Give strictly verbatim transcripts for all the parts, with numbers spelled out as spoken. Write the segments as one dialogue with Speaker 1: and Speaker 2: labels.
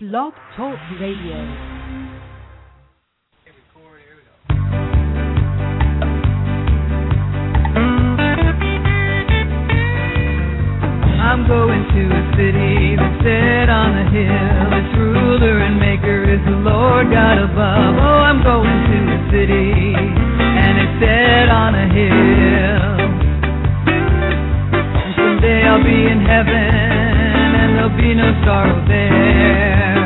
Speaker 1: Blog Talk Radio.
Speaker 2: I'm going to a city that's set on a hill. Its ruler and maker is the Lord God above. Oh, I'm going to a city, and it's set on a hill. And someday I'll be in heaven, and there'll be no sorrow there.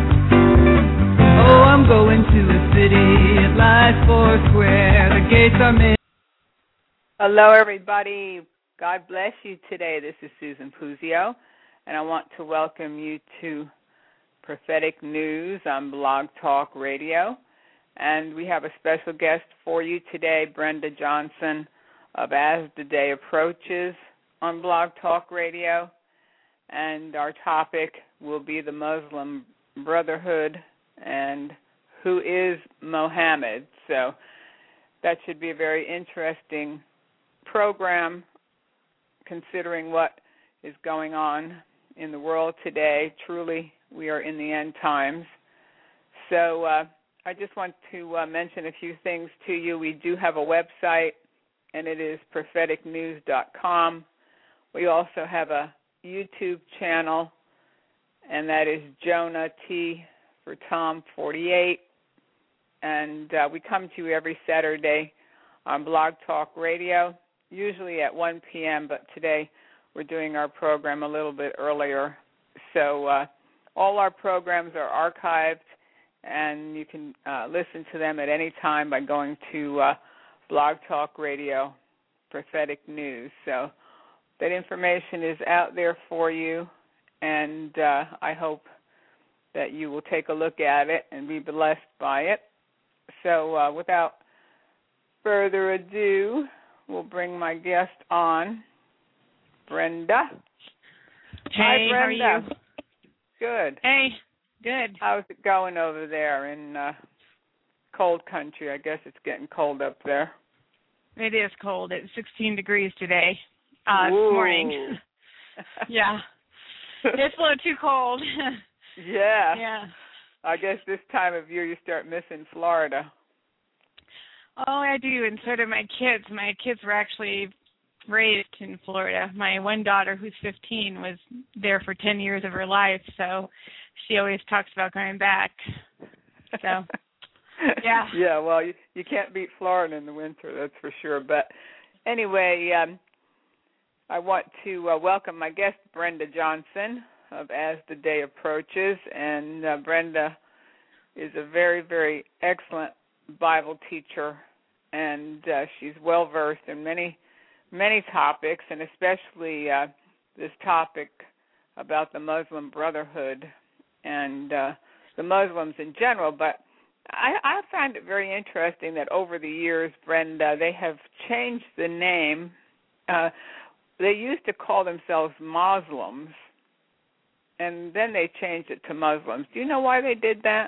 Speaker 2: Oh, I'm going to a city, it lies four square. The gates are made.
Speaker 3: Hello, everybody. God bless you today. This is Susan Puzio, and I want to welcome you to Prophetic News on Blog Talk Radio. And we have a special guest for you today, Brenda Johnson of As the Day Approaches on Blog Talk Radio. And our topic will be the Muslim Brotherhood and who is Mohammed. So that should be a very interesting program, considering what is going on in the world today. Truly, we are in the end times. So uh, I just want to uh, mention a few things to you. We do have a website, and it is prophetic news dot com. We also have a YouTube channel, and that is Jonah T for Tom forty-eight. And uh, we come to you every Saturday on Blog Talk Radio, usually at one p.m., but today we're doing our program a little bit earlier. So uh, all our programs are archived, and you can uh, listen to them at any time by going to uh, Blog Talk Radio, Prophetic News. So that information is out there for you, and uh, I hope that you will take a look at it and be blessed by it. So uh, without further ado, we'll bring my guest on, Brenda.
Speaker 4: Hey,
Speaker 3: Hi, Brenda.
Speaker 4: how are you?
Speaker 3: Good.
Speaker 4: Hey, good.
Speaker 3: How's it going over there in uh, cold country? I guess it's getting cold up there.
Speaker 4: It is cold. It's sixteen degrees today, uh, this
Speaker 3: Ooh.
Speaker 4: morning. Yeah. It's a little too cold.
Speaker 3: Yeah.
Speaker 4: Yeah.
Speaker 3: I guess this time of year you start missing Florida.
Speaker 4: Oh, I do, and so do my kids. My kids were actually raised in Florida. My one daughter, who's fifteen, was there for ten years of her life, so she always talks about going back. So, yeah.
Speaker 3: Yeah, well, you, you can't beat Florida in the winter, that's for sure. But anyway, um, I want to uh, welcome my guest, Brenda Johnson, of As the Day Approaches. And uh, Brenda is a very, very excellent Bible teacher, and uh, she's well-versed in many, many topics, and especially uh, this topic about the Muslim Brotherhood and uh, the Muslims in general. But I, I find it very interesting that over the years, Brenda, they have changed the name. Uh, they used to call themselves Muslims, and then they changed it to Muslims. Do you know why they did that?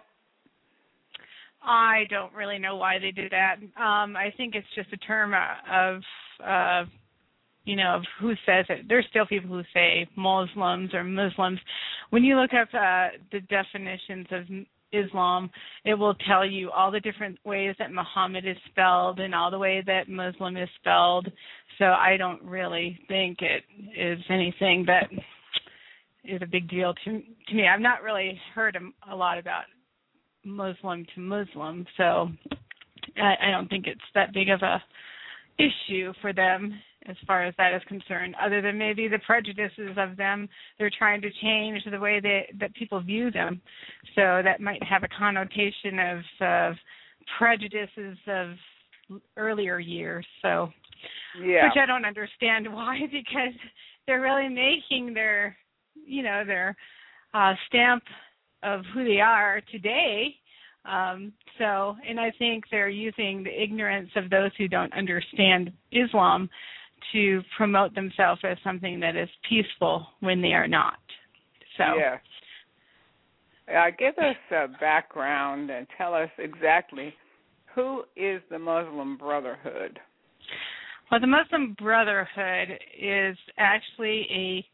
Speaker 4: I don't really know why they did that. Um, I think it's just a term of, uh, you know, of who says it. There's still people who say Muslims or Muslims. When you look up uh, the definitions of Islam, it will tell you all the different ways that Muhammad is spelled and all the way that Muslim is spelled. So I don't really think it is anything that is a big deal to, to me. I've not really heard a, a lot about Muslim to Muslim, so I, I don't think it's that big of a issue for them as far as that is concerned, other than maybe the prejudices of them. They're trying to change the way they, that people view them, so that might have a connotation of uh, prejudices of earlier years, so
Speaker 3: yeah.
Speaker 4: Which I don't understand why, because they're really making their, you know, their uh, stamp of who they are today. Um, so, and I think they're using the ignorance of those who don't understand Islam to promote themselves as something that is peaceful when they are not. So,
Speaker 3: yeah. Uh, give us a background and tell us exactly who is the Muslim Brotherhood.
Speaker 4: Well, the Muslim Brotherhood is actually a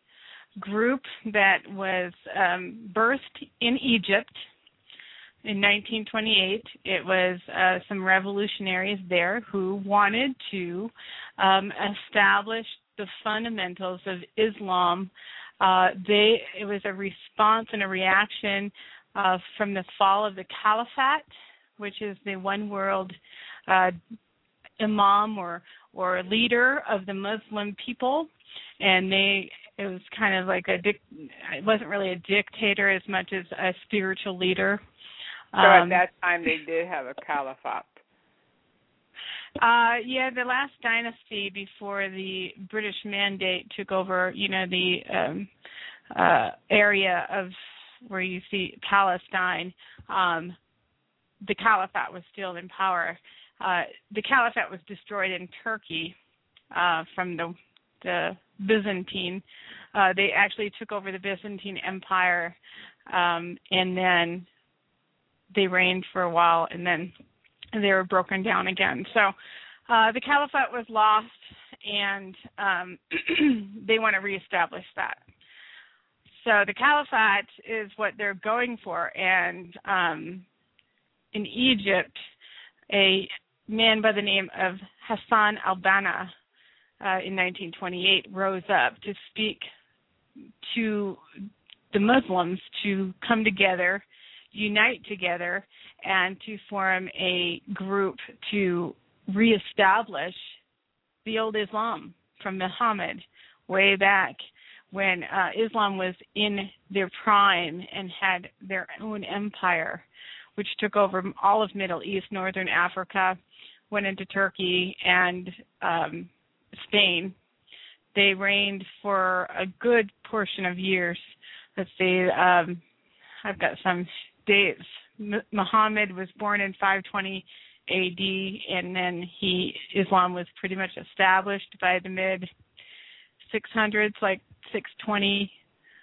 Speaker 4: group that was um, birthed in Egypt in nineteen twenty-eight. It was uh, some revolutionaries there who wanted to um, establish the fundamentals of Islam. Uh, they it was a response and a reaction uh, from the fall of the Caliphate, which is the one world uh, imam or or leader of the Muslim people, and they it was kind of like a dic- it wasn't really a dictator as much as a spiritual leader.
Speaker 3: So
Speaker 4: Um,
Speaker 3: at that time they did have a caliphate.
Speaker 4: Uh, yeah, the last dynasty before the British Mandate took over, you know, the um, uh, area of where you see Palestine, um, the Caliphate was still in power. Uh, the Caliphate was destroyed in Turkey uh, from the, the Byzantine. Uh, they actually took over the Byzantine Empire, um, and then they reigned for a while, and then they were broken down again. So uh, the Caliphate was lost, and um, they want to reestablish that. So the Caliphate is what they're going for. And um, in Egypt, a man by the name of Hassan al-Banna uh, in nineteen twenty-eight rose up to speak to the Muslims to come together, unite together, and to form a group to reestablish the old Islam from Muhammad way back when uh, Islam was in their prime and had their own empire, which took over all of Middle East, Northern Africa, went into Turkey and um, Spain. They reigned for a good portion of years. Let's see, um, I've got some dates. M- Muhammad was born in five twenty A D, and then he Islam was pretty much established by the mid six hundreds, like six twenty,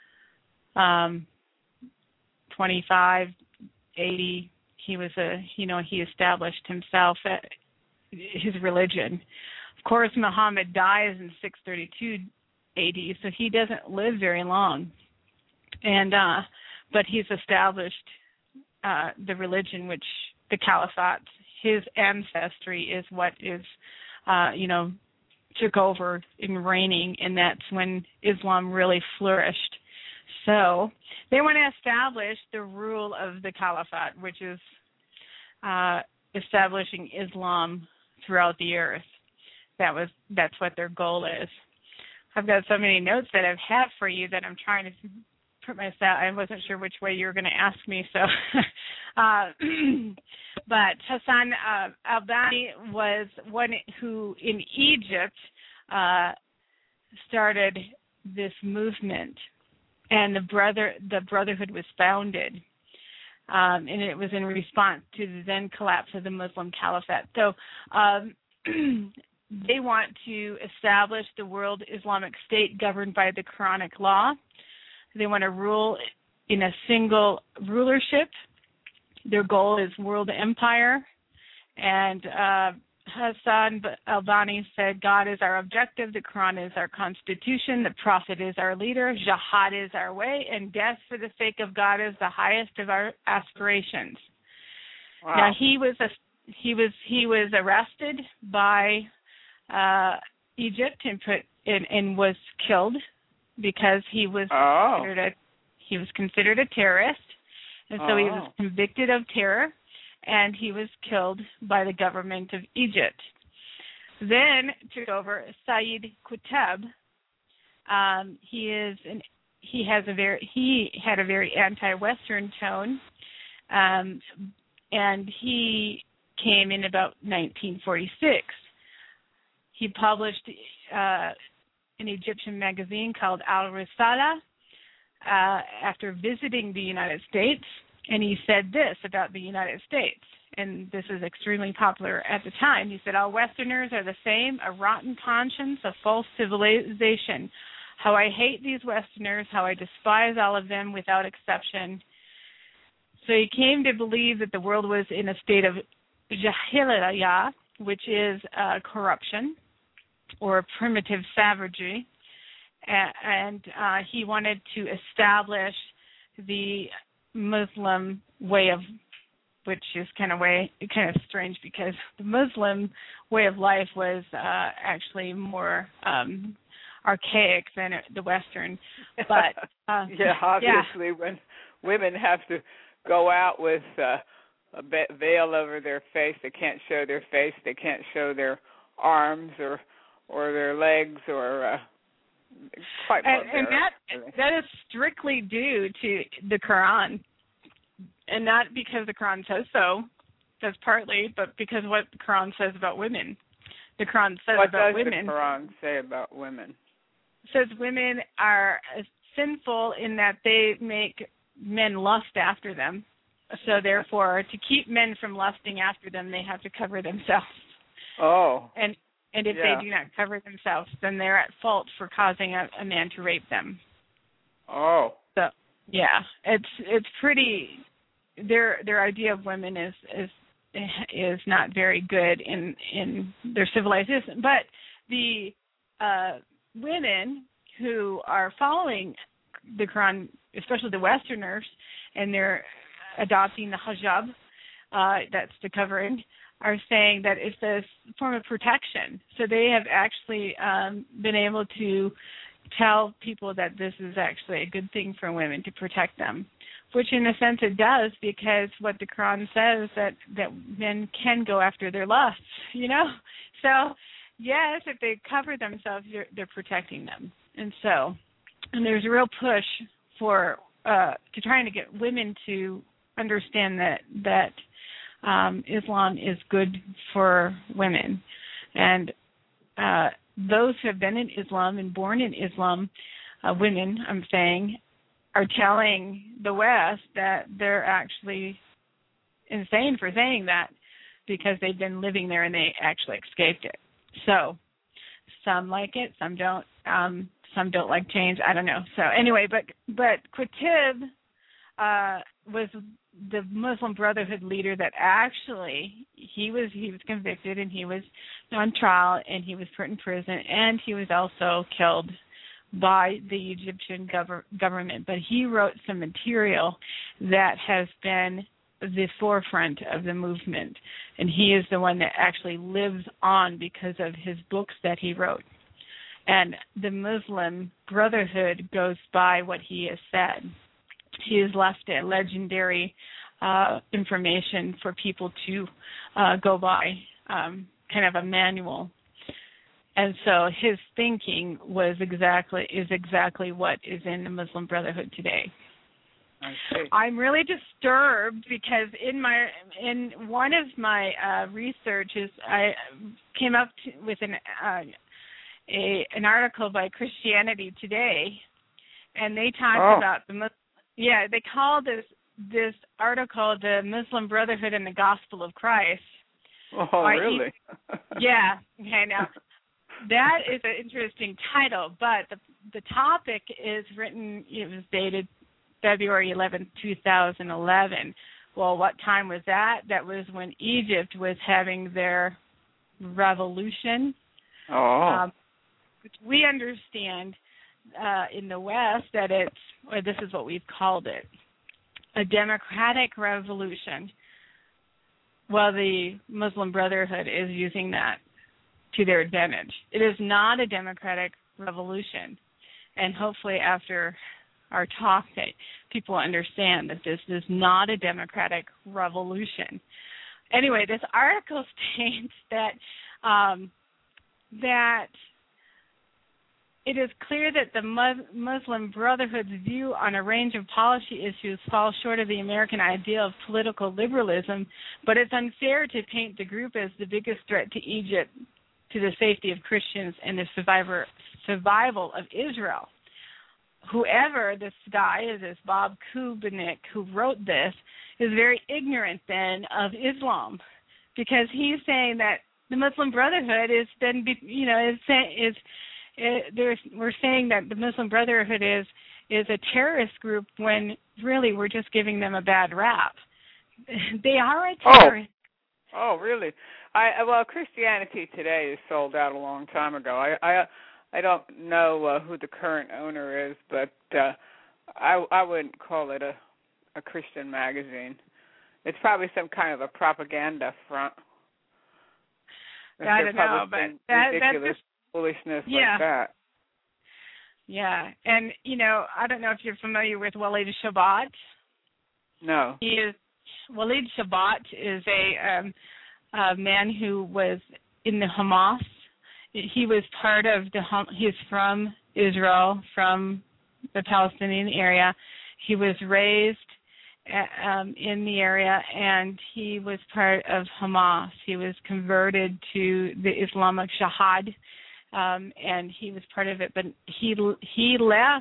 Speaker 4: um, twenty-five, eighty. He was a, you know, he established himself, at his religion. Of course, Muhammad dies in six thirty-two A D, so he doesn't live very long. And uh, but he's established uh, the religion, which the Caliphate, his ancestry is what is, uh, you know, took over in reigning, and that's when Islam really flourished. So they want to establish the rule of the Caliphate, which is uh, establishing Islam throughout the earth. That was that's what their goal is. I've got so many notes that I've had for you that I'm trying to put myself. I wasn't sure which way you were going to ask me, so. uh, but Hassan uh, al-Banna was one who, in Egypt, uh, started this movement, and the brother the Brotherhood was founded, um, and it was in response to the then collapse of the Muslim Caliphate. So. Um, They want to establish the world Islamic state governed by the Quranic law. They want to rule in a single rulership. Their goal is world empire. And uh, Hassan al-Banna said, God is our objective, the Quran is our constitution, the Prophet is our leader, jihad is our way, and death for the sake of God is the highest of our aspirations. Wow. Now, he was a, he was he was arrested by Uh, Egypt and put in, and was killed because he was
Speaker 3: oh.
Speaker 4: considered a he was considered a terrorist, and so
Speaker 3: oh.
Speaker 4: he was convicted of terror, and he was killed by the government of Egypt. Then took over Sayyid Qutb. Um, he is an, he has a very he had a very anti-Western tone, um, and he came in about nineteen forty-six. He published uh, an Egyptian magazine called Al-Risala uh, after visiting the United States, and he said this about the United States, and this is extremely popular at the time. He said, all Westerners are the same, a rotten conscience, a false civilization. How I hate these Westerners, how I despise all of them without exception. So he came to believe that the world was in a state of jahiliyyah, which is uh, corruption, or primitive savagery, and uh, he wanted to establish the Muslim way of, which is kind of way kind of strange because the Muslim way of life was uh, actually more um, archaic than the Western. But uh,
Speaker 3: yeah, obviously,
Speaker 4: yeah.
Speaker 3: when women have to go out with uh, a veil over their face, they can't show their face, they can't show their arms or or their legs or. Uh, quite
Speaker 4: and, and that
Speaker 3: really.
Speaker 4: that is strictly due to the Quran. And not because the Quran says so, that's partly, but because what the Quran says about women. The Quran says
Speaker 3: what
Speaker 4: about
Speaker 3: does
Speaker 4: women.
Speaker 3: What does the Quran say about women?
Speaker 4: It says women are sinful in that they make men lust after them. So therefore, to keep men from lusting after them, they have to cover themselves.
Speaker 3: Oh.
Speaker 4: And and if
Speaker 3: yeah.
Speaker 4: they do not cover themselves, then they're at fault for causing a, a man to rape them.
Speaker 3: Oh.
Speaker 4: So yeah, it's it's pretty. Their their idea of women is is is not very good in in their civilization. But the uh, women who are following the Quran, especially the Westerners, and they're adopting the hijab, uh, that's the covering, are saying that it's a form of protection. So they have actually um, been able to tell people that this is actually a good thing for women to protect them, which in a sense it does, because what the Quran says that, that men can go after their lusts, you know? So, yes, if they cover themselves, they're, they're protecting them. And so, and there's a real push for, uh, to trying to get women to understand that, that um, Islam is good for women. And uh, those who have been in Islam and born in Islam, uh, women, I'm saying, are telling the West that they're actually insane for saying that, because they've been living there and they actually escaped it. So some like it, some don't. Um, some don't like change. I don't know. So anyway, but but Qutb uh, was the Muslim Brotherhood leader that actually he was he was convicted and he was on trial and he was put in prison and he was also killed by the Egyptian gov- government. But he wrote some material that has been the forefront of the movement, and he is the one that actually lives on because of his books that he wrote. And the Muslim Brotherhood goes by what he has said. He has left a legendary uh, information for people to uh, go by, um, kind of a manual. And so his thinking was exactly is exactly what is in the Muslim Brotherhood today.
Speaker 3: I see.
Speaker 4: I'm really disturbed because in my in one of my uh, researches, I came up to, with an uh, a an article by Christianity Today, and they talked
Speaker 3: oh.
Speaker 4: about the yeah they call this this article the Muslim Brotherhood and the Gospel of Christ.
Speaker 3: Oh, really?
Speaker 4: Yeah. Okay. Now that is an interesting title, but the the topic is written. It was dated February eleventh, two thousand eleven. Well, what time was that? That was when Egypt was having their revolution.
Speaker 3: Oh.
Speaker 4: Um, which we understand uh, in the West that it's, or this is what we've called it, a democratic revolution. Well, the Muslim Brotherhood is using that to their advantage. It is not a democratic revolution. And hopefully after our talk that people understand that this is not a democratic revolution. Anyway, this article states that um, that it is clear that the Muslim Brotherhood's view on a range of policy issues falls short of the American ideal of political liberalism, but it's unfair to paint the group as the biggest threat to Egypt, to the safety of Christians, and the survivor, survival of Israel. Whoever this guy is, this Bob Kubnik, who wrote this, is very ignorant then of Islam, because he's saying that the Muslim Brotherhood is then, you know, is is, is we're saying that the Muslim Brotherhood is is a terrorist group when really we're just giving them a bad rap. They are a terrorist.
Speaker 3: Oh, oh really? I well, Christianity Today is sold out a long time ago. I I I don't know uh, who the current owner is, but uh, I I wouldn't call it a a Christian magazine. It's probably some kind of a propaganda front. If
Speaker 4: I
Speaker 3: they're
Speaker 4: don't know, but
Speaker 3: publishing
Speaker 4: that,
Speaker 3: ridiculous
Speaker 4: that's just,
Speaker 3: foolishness
Speaker 4: yeah.
Speaker 3: like that.
Speaker 4: Yeah, and you know, I don't know if you're familiar with Walid Shabbat.
Speaker 3: No.
Speaker 4: He is Walid Shabbat is a, um, a man who was in the Hamas. He was part of the. He's from Israel, from the Palestinian area. He was raised um, in the area, and he was part of Hamas. He was converted to the Islamic Jihad, um, and he was part of it. But he he left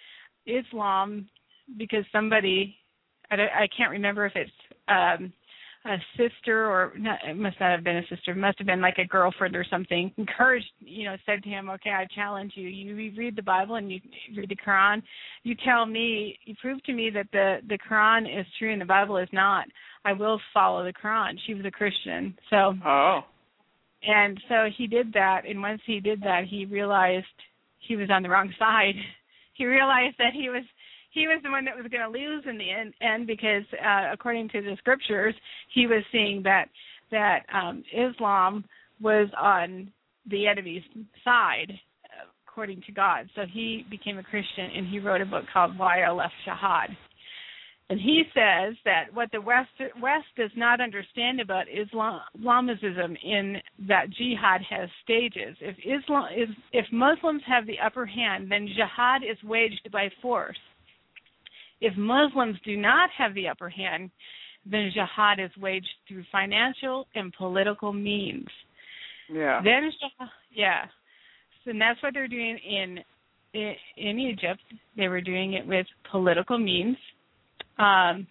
Speaker 4: Islam because somebody, I, I can't remember if it's um, a sister or not, it must not have been a sister. It must have been like a girlfriend or something. Encouraged, you know, said to him, "Okay, I challenge you. You read the Bible and you read the Quran. You tell me, you prove to me that the the Quran is true and the Bible is not. I will follow the Quran." She was a Christian, so.
Speaker 3: Oh.
Speaker 4: And so he did that, and once he did that, he realized he was on the wrong side. He realized that he was. He was the one that was going to lose in the end, end because, uh, according to the scriptures, he was seeing that that um, Islam was on the enemy's side, according to God. So he became a Christian, and he wrote a book called Why I Left Jihad. And he says that what the West West does not understand about Islam, Islamism in that jihad has stages. If Islam, if, if Muslims have the upper hand, then jihad is waged by force. If Muslims do not have the upper hand, then jihad is waged through financial and political means.
Speaker 3: Yeah.
Speaker 4: Then, yeah. So and that's what they're doing in, in in Egypt. They were doing it with political means. Um,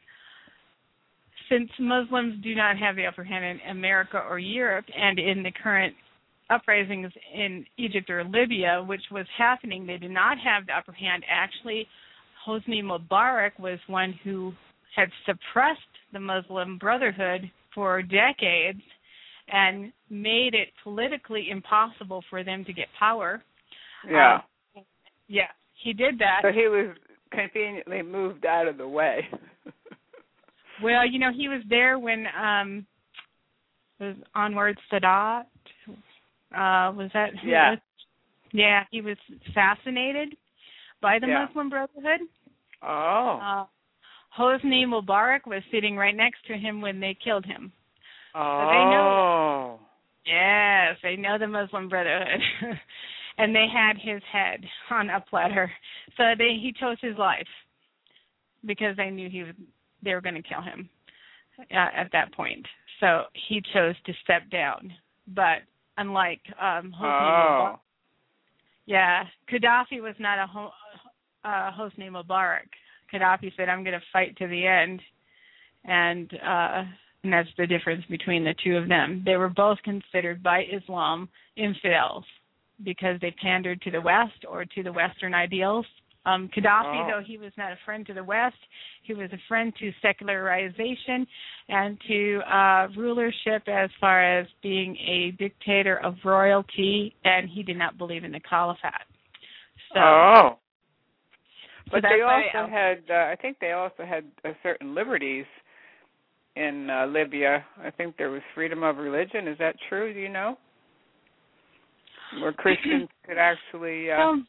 Speaker 4: since Muslims do not have the upper hand in America or Europe, and in the current uprisings in Egypt or Libya, which was happening, they did not have the upper hand. Actually, Hosni Mubarak was one who had suppressed the Muslim Brotherhood for decades and made it politically impossible for them to get power.
Speaker 3: Yeah.
Speaker 4: Um, yeah, he did that.
Speaker 3: So he was conveniently moved out of the way.
Speaker 4: Well, you know, he was there when um, was Anwar Sadat. Uh, was that? Who
Speaker 3: Yeah.
Speaker 4: was? Yeah, he was assassinated by the
Speaker 3: Yeah.
Speaker 4: Muslim Brotherhood.
Speaker 3: Oh.
Speaker 4: Uh, Hosni Mubarak was sitting right next to him when they killed him.
Speaker 3: Oh.
Speaker 4: So they know. Yes, they know the Muslim Brotherhood. And they had his head on a platter. So they he chose his life because they knew he was, they were going to kill him uh, at that point. So he chose to step down. But unlike um, Hosni
Speaker 3: Oh.
Speaker 4: Mubarak, yeah, Gaddafi was not a ho- uh, Hosni Mubarak. Gaddafi said, "I'm going to fight to the end," and uh, and that's the difference between the two of them. They were both considered by Islam infidels because they pandered to the West or to the Western ideals. Um, Gaddafi,
Speaker 3: Oh.
Speaker 4: though he was not a friend to the West, he was a friend to secularization and to uh, rulership as far as being a dictator of royalty, and he did not believe in the caliphate. So,
Speaker 3: oh.
Speaker 4: so
Speaker 3: But
Speaker 4: that's
Speaker 3: they
Speaker 4: why
Speaker 3: also
Speaker 4: they,
Speaker 3: had, uh, I think they also had uh, certain liberties in uh, Libya. I think there was freedom of religion. Is that true? Do you know? Where Christians could actually... Uh,
Speaker 4: um,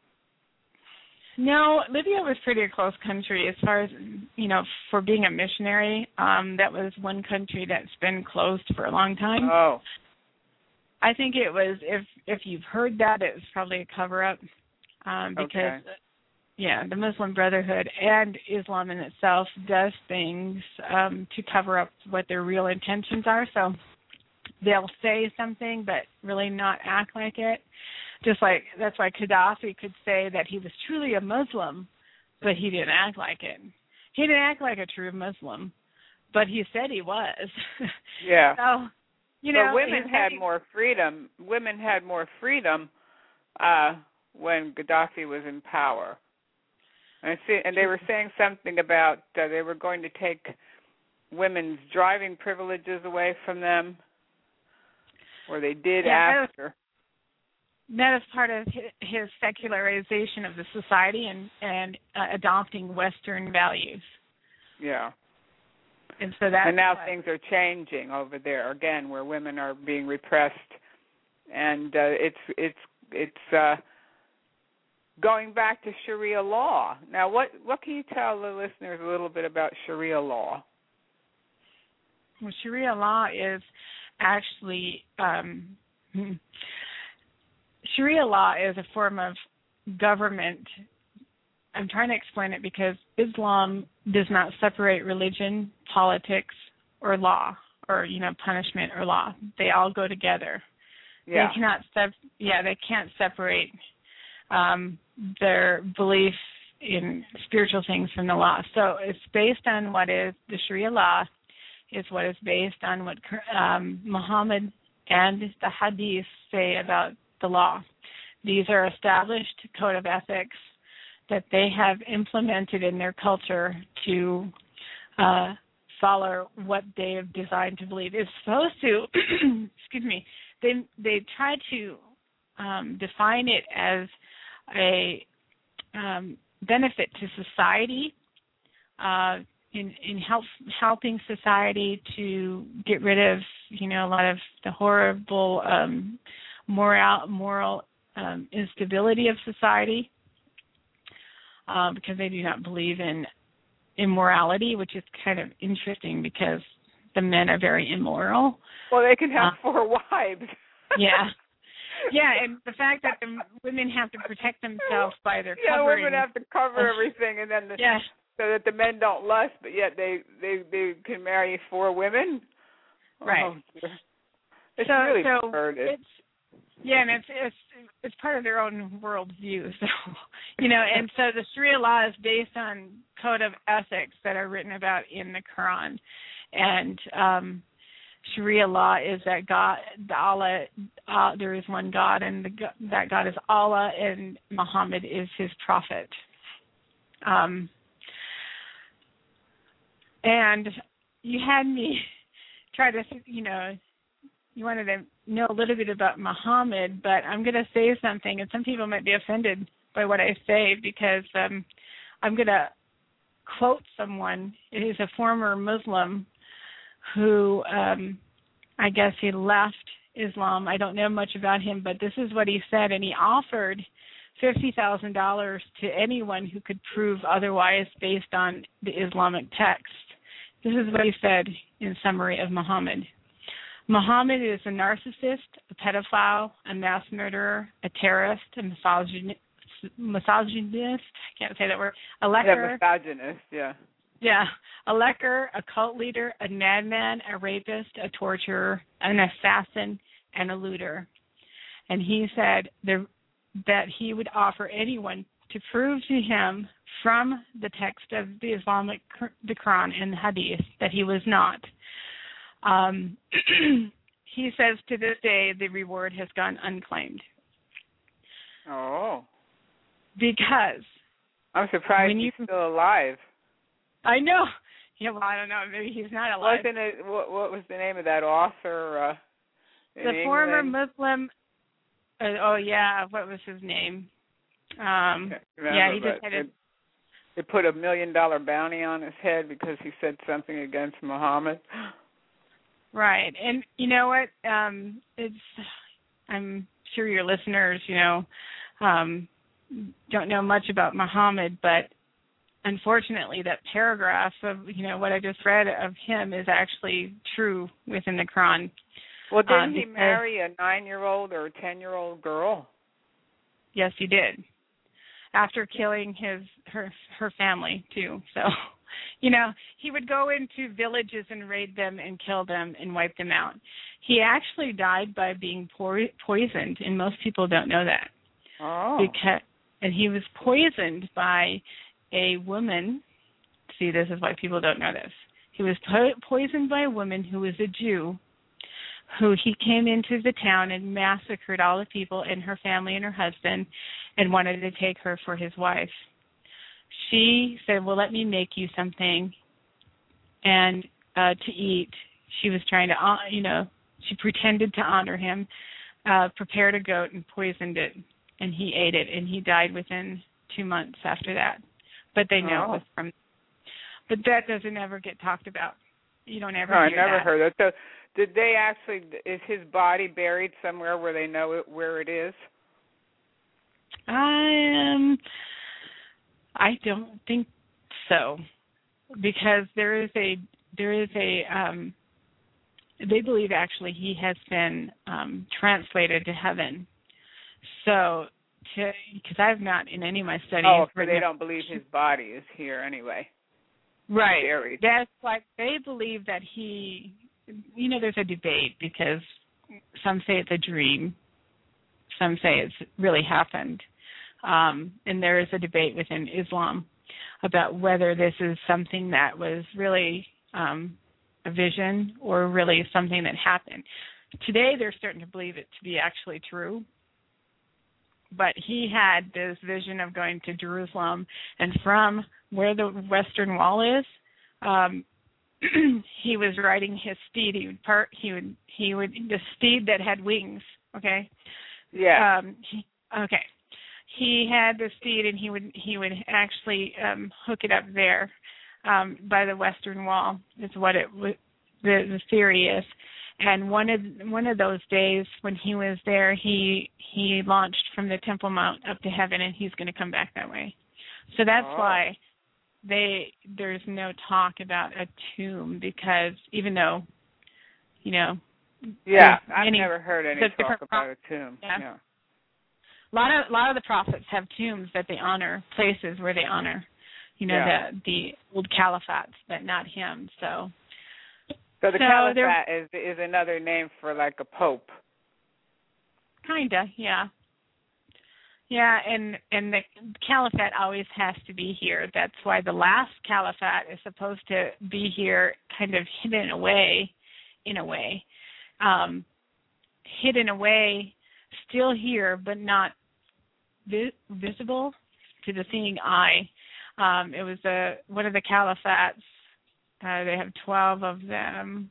Speaker 4: no, Libya was pretty a close country as far as, you know, for being a missionary. Um, that was one country that's been closed for a long time.
Speaker 3: oh.
Speaker 4: I think it was, if if you've heard that, it was probably a cover-up um, because,
Speaker 3: Okay.
Speaker 4: yeah, the Muslim Brotherhood and Islam in itself does things um, to cover up what their real intentions are. So they'll say something but really not act like it. Just like, that's why Gaddafi could say that he was truly a Muslim, but he didn't act like it. He didn't act like a true Muslim, but he said he was.
Speaker 3: Yeah.
Speaker 4: So, you know,
Speaker 3: but women
Speaker 4: his-
Speaker 3: had more freedom. Women had more freedom uh, when Gaddafi was in power. And, see, and they were saying something about uh, they were going to take women's driving privileges away from them, or they did
Speaker 4: Yeah,
Speaker 3: after.
Speaker 4: that is part of his secularization of the society and and uh, adopting Western values.
Speaker 3: Yeah.
Speaker 4: And so that.
Speaker 3: And now what, things are changing over there again, where women are being repressed, and uh, it's it's it's uh, going back to Sharia law. Now, what what can you tell the listeners a little bit about Sharia law?
Speaker 4: Well, Sharia law is actually um, Sharia law is a form of government. I'm trying to explain it because Islam does not separate religion, politics, or law, or you know, punishment or law. They all go together.
Speaker 3: Yeah.
Speaker 4: They cannot sep- Yeah, they can't separate um, their belief in spiritual things from the law. So it's based on what is the Sharia law. Is what is based on what um, Muhammad and the Hadith say about the law. These are established code of ethics that they have implemented in their culture to uh, follow what they have designed to believe. It's supposed to, excuse me, they they try to um, define it as a um, benefit to society, uh, in in help helping society to get rid of, you know, a lot of the horrible um, moral moral um, instability of society. Uh, because they do not believe in immorality, which is kind of interesting because the men are very immoral.
Speaker 3: Well, they can have uh, four wives.
Speaker 4: Yeah. Yeah, and the fact that the women have to protect themselves by their
Speaker 3: yeah,
Speaker 4: covering.
Speaker 3: Yeah, women have to cover everything, and then the,
Speaker 4: yeah.
Speaker 3: so that the men don't lust, but yet they, they, they can marry four women.
Speaker 4: Right.
Speaker 3: Oh, it's
Speaker 4: so,
Speaker 3: really
Speaker 4: so
Speaker 3: perverted.
Speaker 4: It's, yeah, and it's it's it's part of their own worldview. So, you know, and so the Sharia law is based on code of ethics that are written about in the Quran, and um, Sharia law is that God, the Allah, uh, there is one God, and the, that God is Allah, and Muhammad is His prophet. Um, and you had me try to, you know. You wanted to know a little bit about Muhammad, but I'm going to say something, and some people might be offended by what I say because um, I'm going to quote someone. It is a former Muslim who, um, I guess he left Islam. I don't know much about him, but this is what he said, and he offered fifty thousand dollars to anyone who could prove otherwise based on the Islamic text. This is what he said in summary of Muhammad. Muhammad is a narcissist, a pedophile, a mass murderer, a terrorist, a misogynist, misogynist I can't say that word, a lecker.
Speaker 3: Yeah, misogynist, yeah.
Speaker 4: Yeah, a lecker, a cult leader, a madman, a rapist, a torturer, an assassin, and a looter. And he said there, that he would offer anyone to prove to him from the text of the Islamic, the Quran and the Hadith, that he was not. Um, he says to this day the reward has gone unclaimed.
Speaker 3: Oh.
Speaker 4: Because
Speaker 3: I'm surprised he's you, still alive.
Speaker 4: I know. Yeah, well, I don't know. Maybe he's not alive.
Speaker 3: Wasn't it, what, what was the name of that author? Uh, in
Speaker 4: the
Speaker 3: England?
Speaker 4: former Muslim. Uh, oh yeah, what was his name? Um,
Speaker 3: remember,
Speaker 4: yeah, he just had a.
Speaker 3: They put a million dollar bounty on his head because he said something against Muhammad.
Speaker 4: Right, and you know what? Um, it's. I'm sure your listeners, you know, um, don't know much about Muhammad, but unfortunately, that paragraph of you know what I just read of him is actually true within the Quran.
Speaker 3: Well, didn't
Speaker 4: um,
Speaker 3: he marry a nine-year-old or a ten-year-old girl?
Speaker 4: Yes, he did. After killing his her her family too. So, you know, he would go into villages and raid them and kill them and wipe them out. He actually died by being po- poisoned, and most people don't know that.
Speaker 3: Oh.
Speaker 4: Because and he was poisoned by a woman. See, this is why people don't know this. He was po- poisoned by a woman who was a Jew, who he came into the town and massacred all the people and her family and her husband and wanted to take her for his wife. She said, well, let me make you something and uh, to eat. She was trying to, uh, you know, she pretended to honor him, uh, prepared a goat and poisoned it, and he ate it, and he died within two months after that. But they know
Speaker 3: oh.
Speaker 4: it was from. But that doesn't ever get talked about. You don't ever
Speaker 3: no,
Speaker 4: hear
Speaker 3: I never
Speaker 4: that.
Speaker 3: heard that. So, did they actually? Is his body buried somewhere where they know it, where it is?
Speaker 4: Um, I don't think so, because there is a there is a um, they believe actually he has been um, translated to heaven. So, because I've not in any of my studies.
Speaker 3: Oh, so they don't believe his body is here anyway.
Speaker 4: Right.
Speaker 3: Buried.
Speaker 4: That's like they believe that he. You know, there's a debate because some say it's a dream, some say it's really happened. Um, and there is a debate within Islam about whether this is something that was really um, a vision or really something that happened. Today, they're starting to believe it to be actually true. But he had this vision of going to Jerusalem, and from where the Western Wall is, um, he was riding his steed. He would part. He would. He would. The steed that had wings. Okay.
Speaker 3: Yeah.
Speaker 4: Um, he, okay. He had the steed, and he would. He would actually um, hook it up there um, by the Western Wall. Is what it. The the theory is. And one of one of those days when he was there, he he launched from the Temple Mount up to heaven, and he's going to come back that way. So that's
Speaker 3: oh.
Speaker 4: why. They there's no talk about a tomb, because even though, you know,
Speaker 3: yeah, I've
Speaker 4: any,
Speaker 3: never heard any talk about a tomb.
Speaker 4: Yeah.
Speaker 3: yeah,
Speaker 4: a lot of a lot of the prophets have tombs that they honor, places where they honor, you know,
Speaker 3: yeah.
Speaker 4: the the old caliphates, but not him. So,
Speaker 3: so the
Speaker 4: so
Speaker 3: caliphate is is another name for like a pope.
Speaker 4: Kinda, yeah. Yeah, and, and the caliphate always has to be here. That's why the last caliphate is supposed to be here, kind of hidden away, in a way. Um, hidden away, still here, but not vi- visible to the seeing eye. Um, it was a, one of the caliphates. Uh, they have twelve of them.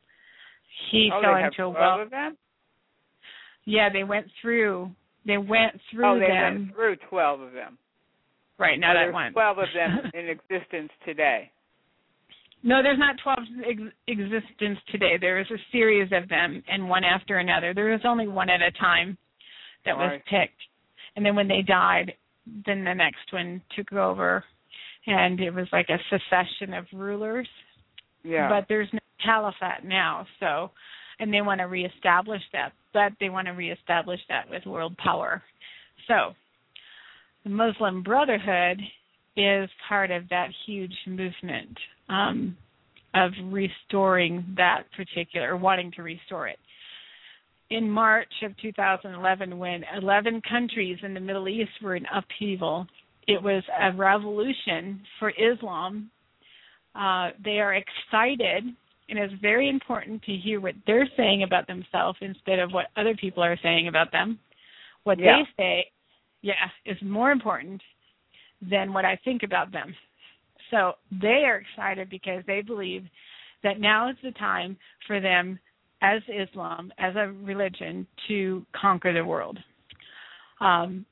Speaker 4: He
Speaker 3: oh,
Speaker 4: fell
Speaker 3: they have
Speaker 4: into a
Speaker 3: twelve
Speaker 4: well.
Speaker 3: of them?
Speaker 4: Yeah, they went through... They went through
Speaker 3: oh, they
Speaker 4: them.
Speaker 3: went through twelve of them.
Speaker 4: Right, now
Speaker 3: oh,
Speaker 4: that
Speaker 3: there's
Speaker 4: one.
Speaker 3: twelve of them in existence today.
Speaker 4: No, there's not twelve ex- existence today. There is a series of them, and one after another. There was only one at a time that was
Speaker 3: right.
Speaker 4: picked. And then when they died, then the next one took over, and it was like a succession of rulers.
Speaker 3: Yeah.
Speaker 4: But there's no caliphate now, so... And they want to reestablish that, but they want to reestablish that with world power. So the Muslim Brotherhood is part of that huge movement um, of restoring that particular, wanting to restore it. In March of two thousand eleven, when eleven countries in the Middle East were in upheaval, it was a revolution for Islam. Uh, they are excited. And it's very important to hear what they're saying about themselves instead of what other people are saying about them. What
Speaker 3: yeah.
Speaker 4: they say, yeah, is more important than what I think about them. So they are excited because they believe that now is the time for them as Islam, as a religion, to conquer the world. Um,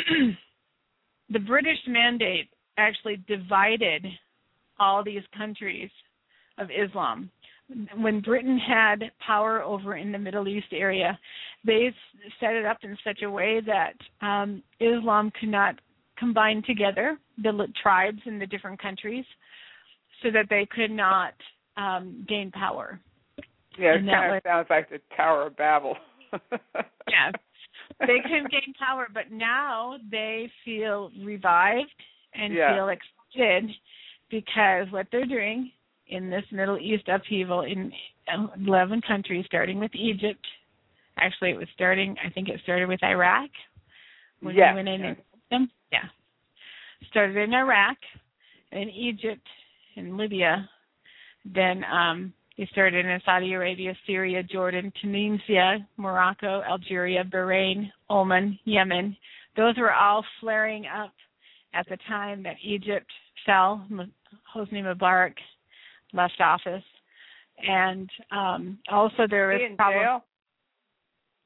Speaker 4: the British Mandate actually divided all these countries of Islam. When Britain had power over in the Middle East area, they set it up in such a way that um, Islam could not combine together the tribes in the different countries so that they could not um, gain power.
Speaker 3: Yeah, it kind of sounds like the Tower of Babel.
Speaker 4: Yeah, they couldn't gain power, but now they feel revived and
Speaker 3: yeah.
Speaker 4: feel excited because what they're doing in this Middle East upheaval in eleven countries, starting with Egypt. Actually, it was starting, I think it started with Iraq. When
Speaker 3: yeah.
Speaker 4: we went in and them. Yeah. Started in Iraq, in Egypt, in Libya. Then um, they started in Saudi Arabia, Syria, Jordan, Tunisia, Morocco, Algeria, Bahrain, Oman, Yemen. Those were all flaring up at the time that Egypt fell. Hosni Mubarak left office, and um, also there was
Speaker 3: he in
Speaker 4: problem.
Speaker 3: Jail?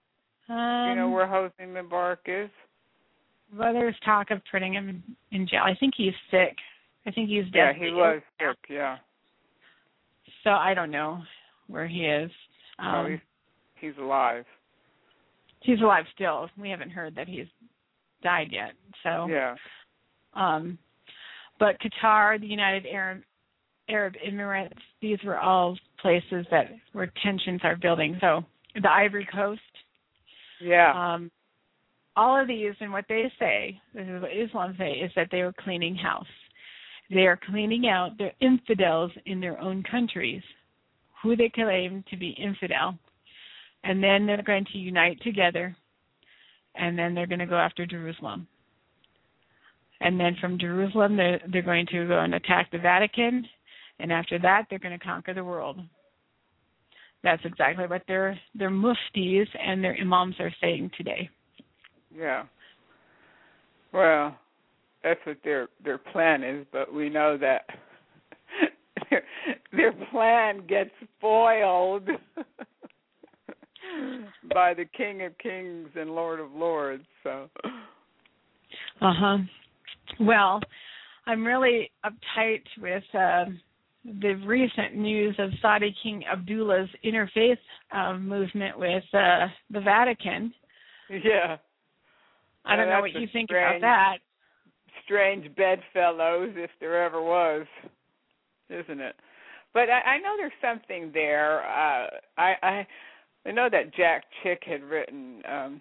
Speaker 4: Um,
Speaker 3: you know where Hosni Mubarak is?
Speaker 4: Well, there's talk of putting him in jail. I think he's sick. I think he's
Speaker 3: Yeah,
Speaker 4: deathly
Speaker 3: he was
Speaker 4: ill.
Speaker 3: sick, yeah.
Speaker 4: So I don't know where he is. Um,
Speaker 3: no, he's, he's alive.
Speaker 4: He's alive still. We haven't heard that he's died yet. So
Speaker 3: yeah.
Speaker 4: Um, but Qatar, the United Arab Arab Emirates, these were all places that where tensions are building. So the Ivory Coast.
Speaker 3: Yeah.
Speaker 4: Um, all of these, and what they say, this is what Islam say, is that they are cleaning house. They are cleaning out their infidels in their own countries, who they claim to be infidel, and then they're going to unite together, and then they're going to go after Jerusalem. And then from Jerusalem, they're, they're going to go and attack the Vatican, and after that, they're going to conquer the world. That's exactly what their their muftis and their imams are saying today.
Speaker 3: Yeah. Well, that's what their their plan is, but we know that their, their plan gets foiled by the King of Kings and Lord of Lords. So.
Speaker 4: Uh huh. Well, I'm really uptight with uh, the recent news of Saudi King Abdullah's interfaith uh, movement with uh, the Vatican.
Speaker 3: Yeah.
Speaker 4: I don't
Speaker 3: well,
Speaker 4: know what you think
Speaker 3: strange,
Speaker 4: about that.
Speaker 3: Strange bedfellows, if there ever was, isn't it? But I, I know there's something there. Uh, I, I I know that Jack Chick had written um,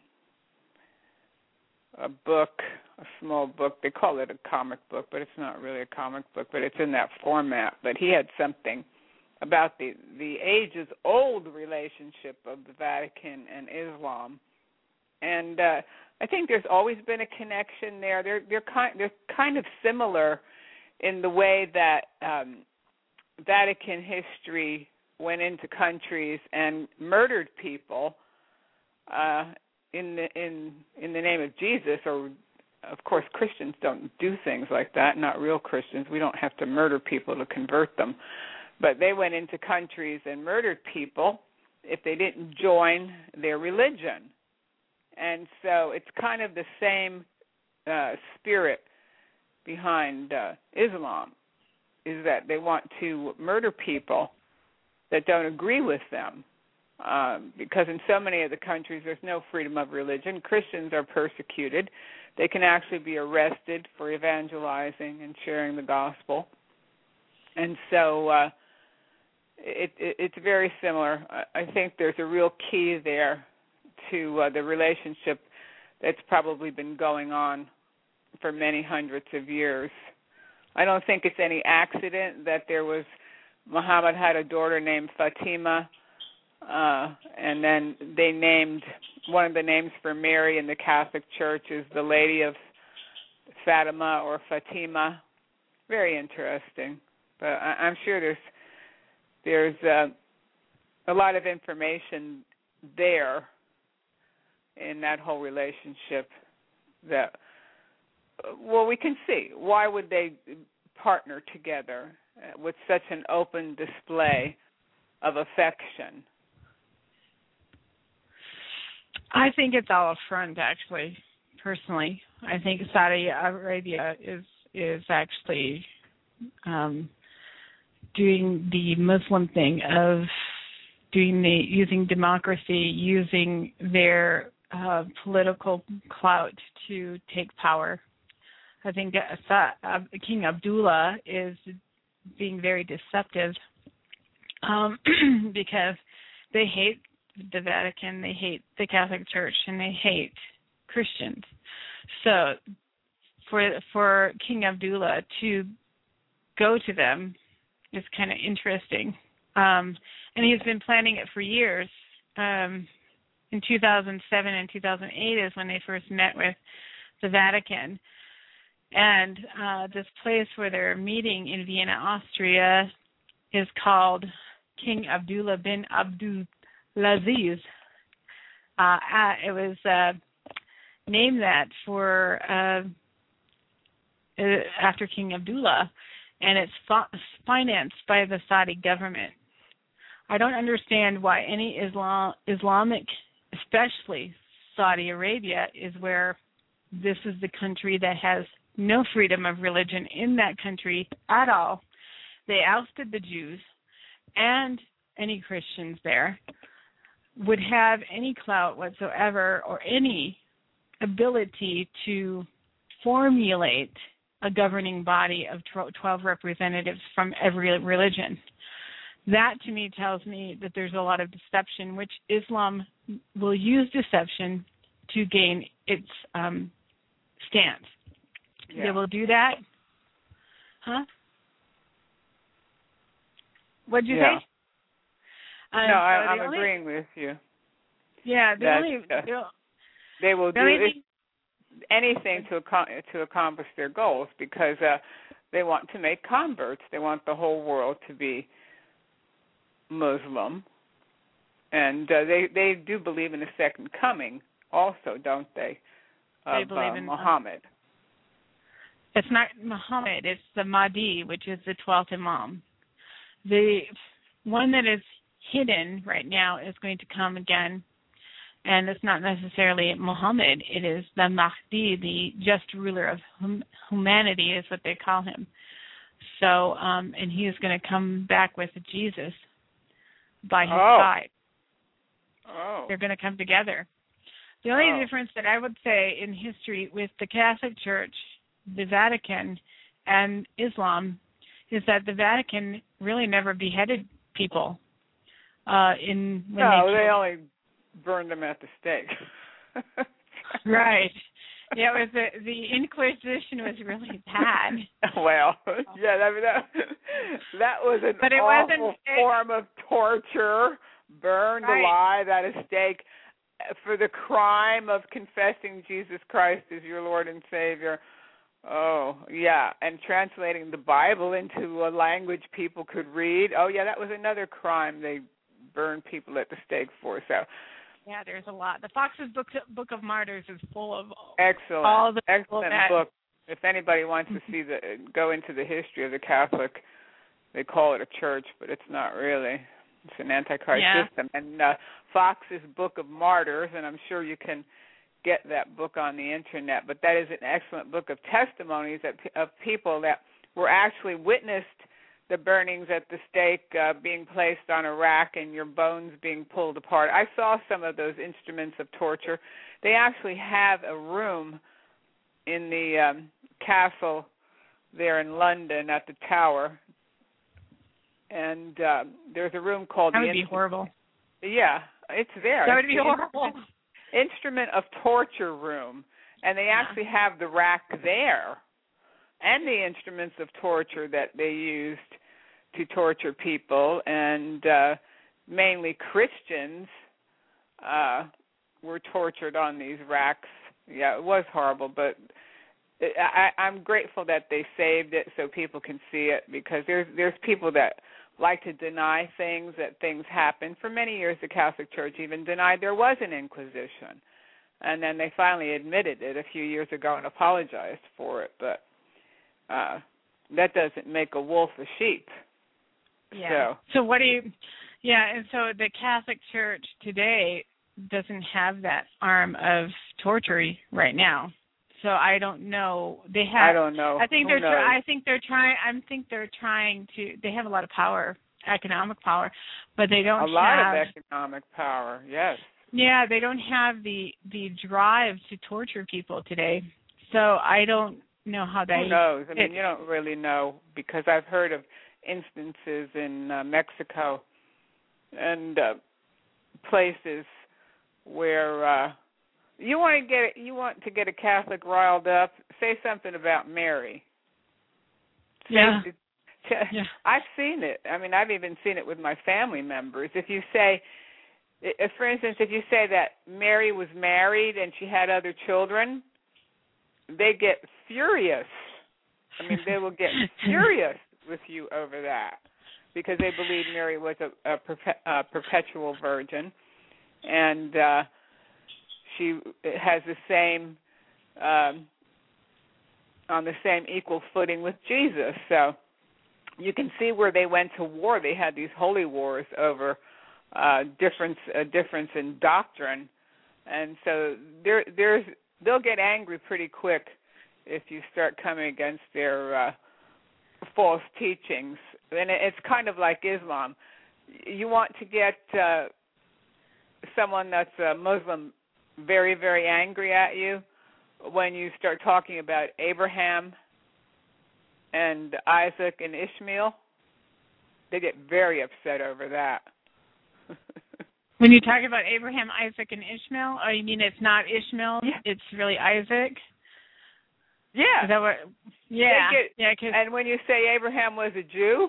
Speaker 3: a book, a small book. They call it a comic book, but it's not really a comic book, but it's in that format. But he had something about the, the ages-old relationship of the Vatican and Islam. And uh, I think there's always been a connection there. They're they're kind they're kind of similar in the way that um, Vatican history went into countries and murdered people uh, in the in in the name of Jesus. Or, of course, Christians don't do things like that. Not real Christians. We don't have to murder people to convert them. But they went into countries and murdered people if they didn't join their religion. And so it's kind of the same uh, spirit behind uh, Islam, is that they want to murder people that don't agree with them. Um, because in so many of the countries there's no freedom of religion. Christians are persecuted. They can actually be arrested for evangelizing and sharing the gospel. And so uh, it, it, it's very similar. I, I think there's a real key there to uh, the relationship that's probably been going on for many hundreds of years. I don't think it's any accident that there was, Muhammad had a daughter named Fatima, uh, and then they named, one of the names for Mary in the Catholic Church is the Lady of Fatima or Fatima. Very interesting. But I, I'm sure there's, there's uh, a lot of information there in that whole relationship that, well, we can see. Why would they partner together with such an open display of affection?
Speaker 4: I think it's all a front, actually, personally. I think Saudi Arabia is is actually um, doing the Muslim thing of doing the using democracy, using their Uh, political clout to take power. I think uh, uh, King Abdullah is being very deceptive um, because they hate the Vatican, they hate the Catholic Church, and they hate Christians. So for for King Abdullah to go to them is kind of interesting. Um, and he's been planning it for years. Um, In two thousand seven and two thousand eight is when they first met with the Vatican. And uh, this place where they're meeting in Vienna, Austria, is called King Abdullah bin Abdulaziz. Uh, it was uh, named that for uh, after King Abdullah, and it's financed by the Saudi government. I don't understand why any Islam, Islamic, especially Saudi Arabia is where this is the country that has no freedom of religion in that country at all. They ousted the Jews, and any Christians there would have any clout whatsoever or any ability to formulate a governing body of twelve representatives from every religion. That, to me, tells me that there's a lot of deception, which Islam will use deception to gain its um, stance.
Speaker 3: Yeah.
Speaker 4: They will do that. Huh? What'd you
Speaker 3: yeah.
Speaker 4: say? Um,
Speaker 3: no, I,
Speaker 4: so
Speaker 3: I'm
Speaker 4: only,
Speaker 3: agreeing with you.
Speaker 4: Yeah, the
Speaker 3: that,
Speaker 4: only,
Speaker 3: uh,
Speaker 4: the,
Speaker 3: they will
Speaker 4: the
Speaker 3: do
Speaker 4: only
Speaker 3: it, anything to ac- to accomplish their goals because uh, they want to make converts. They want the whole world to be Muslim, and uh, they they do believe in a second coming, also, don't they? Of,
Speaker 4: they believe
Speaker 3: uh,
Speaker 4: in
Speaker 3: Muhammad.
Speaker 4: Um, it's not Muhammad. It's the Mahdi, which is the twelfth Imam. The one that is hidden right now is going to come again, and it's not necessarily Muhammad. It is the Mahdi, the just ruler of hum- humanity, is what they call him. So, um, and he is going to come back with Jesus by his
Speaker 3: oh.
Speaker 4: side.
Speaker 3: Oh.
Speaker 4: They're going to come together. The only
Speaker 3: oh.
Speaker 4: difference that I would say in history with the Catholic Church, the Vatican, and Islam is that the Vatican really never beheaded people. Uh, in when
Speaker 3: no,
Speaker 4: they,
Speaker 3: they only burned them at the stake.
Speaker 4: Right. Yeah, it was the, the Inquisition was really bad.
Speaker 3: Well, yeah, I mean, that, that was an
Speaker 4: but it
Speaker 3: awful
Speaker 4: wasn't, it,
Speaker 3: form of torture, burned
Speaker 4: right.
Speaker 3: alive at a stake for the crime of confessing Jesus Christ as your Lord and Savior. Oh, yeah, and translating the Bible into a language people could read. Oh, yeah, that was another crime they burned people at the stake for. So,
Speaker 4: yeah, there's a lot. The Fox's Book Book of Martyrs is full of
Speaker 3: excellent,
Speaker 4: all the
Speaker 3: excellent
Speaker 4: that,
Speaker 3: book. If anybody wants to see the go into the history of the Catholic, they call it a church, but it's not really. It's an antichrist
Speaker 4: yeah.
Speaker 3: system. And uh, Fox's Book of Martyrs, and I'm sure you can get that book on the internet, but that is an excellent book of testimonies that, of people that were actually witnessed the burnings at the stake uh, being placed on a rack and your bones being pulled apart. I saw some of those instruments of torture. They actually have a room in the um, castle there in London at the Tower, and uh, there's a room called
Speaker 4: that
Speaker 3: the
Speaker 4: would be
Speaker 3: Inst-
Speaker 4: horrible.
Speaker 3: Yeah, it's there.
Speaker 4: That would
Speaker 3: it's
Speaker 4: be horrible.
Speaker 3: Instrument of torture room, and they actually have the rack there and the instruments of torture that they used to torture people, and uh, mainly Christians uh, were tortured on these racks. Yeah, it was horrible, but it, I, I'm grateful that they saved it so people can see it, because there's there's people that like to deny things, that things happen. For many years, the Catholic Church even denied there was an Inquisition. And then they finally admitted it a few years ago and apologized for it. But uh, that doesn't make a wolf a sheep.
Speaker 4: Yeah. So. so what do you, yeah, and so the Catholic Church today doesn't have that arm of torture right now. So I don't know. They have.
Speaker 3: I don't know.
Speaker 4: I think
Speaker 3: Who
Speaker 4: they're.
Speaker 3: knows?
Speaker 4: Try, I think they're trying. I think they're trying to. They have a lot of power, economic power, but they don't.
Speaker 3: A lot
Speaker 4: have,
Speaker 3: of economic power. Yes.
Speaker 4: Yeah, they don't have the the drive to torture people today. So I don't know how they.
Speaker 3: Who knows? I mean,
Speaker 4: it,
Speaker 3: you don't really know, because I've heard of instances in uh, Mexico and uh, places where. Uh, You want to get you want to get a Catholic riled up? Say something about Mary. Say,
Speaker 4: yeah. yeah.
Speaker 3: I've seen it. I mean, I've even seen it with my family members. If you say, if, for instance, if you say that Mary was married and she had other children, they get furious. I mean, they will get furious with you over that, because they believe Mary was a, a, perpe- a perpetual virgin, and. Uh, She has the same, um, on the same equal footing with Jesus. So you can see where they went to war. They had these holy wars over uh, difference, a difference in doctrine, And so there, there's, they'll get angry pretty quick if you start coming against their uh, false teachings. And it's kind of like Islam. You want to get uh, someone that's a Muslim very, very angry at you when you start talking about Abraham and Isaac and Ishmael. They get very upset over that.
Speaker 4: When you talk about Abraham, Isaac, and Ishmael, oh, you mean it's not Ishmael,
Speaker 3: yeah.
Speaker 4: It's really Isaac?
Speaker 3: Yeah.
Speaker 4: Is that what? Yeah.
Speaker 3: Get,
Speaker 4: yeah. Cause,
Speaker 3: and when you say Abraham was a Jew?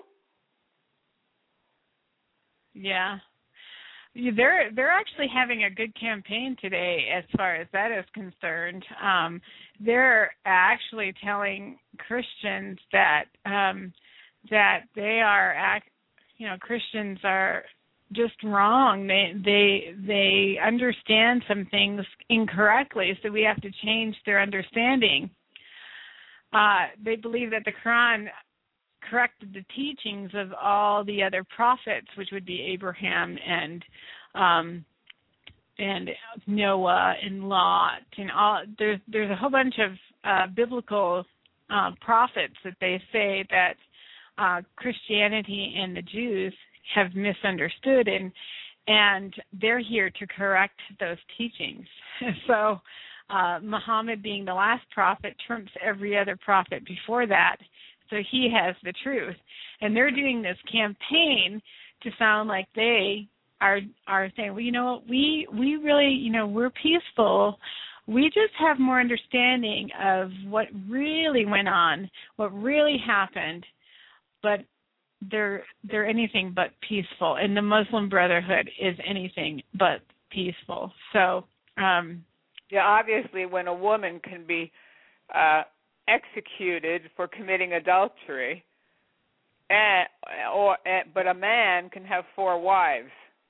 Speaker 4: Yeah. They're they're actually having a good campaign today as far as that is concerned. Um, they're actually telling Christians that um, that they are, act, you know, Christians are just wrong. They they they understand some things incorrectly, so we have to change their understanding. Uh, they believe that the Quran corrected the teachings of all the other prophets, which would be Abraham and um, and Noah and Lot and all. There's there's a whole bunch of uh, biblical uh, prophets that they say that uh, Christianity and the Jews have misunderstood, and and they're here to correct those teachings. So uh, Muhammad, being the last prophet, trumps every other prophet before that. So he has the truth. And they're doing this campaign to sound like they are are saying, well, you know what, we we really, you know, we're peaceful. We just have more understanding of what really went on, what really happened, but they're they're anything but peaceful. And the Muslim Brotherhood is anything but peaceful. So um
Speaker 3: yeah, obviously when a woman can be uh executed for committing adultery, and, or and, but a man can have four wives.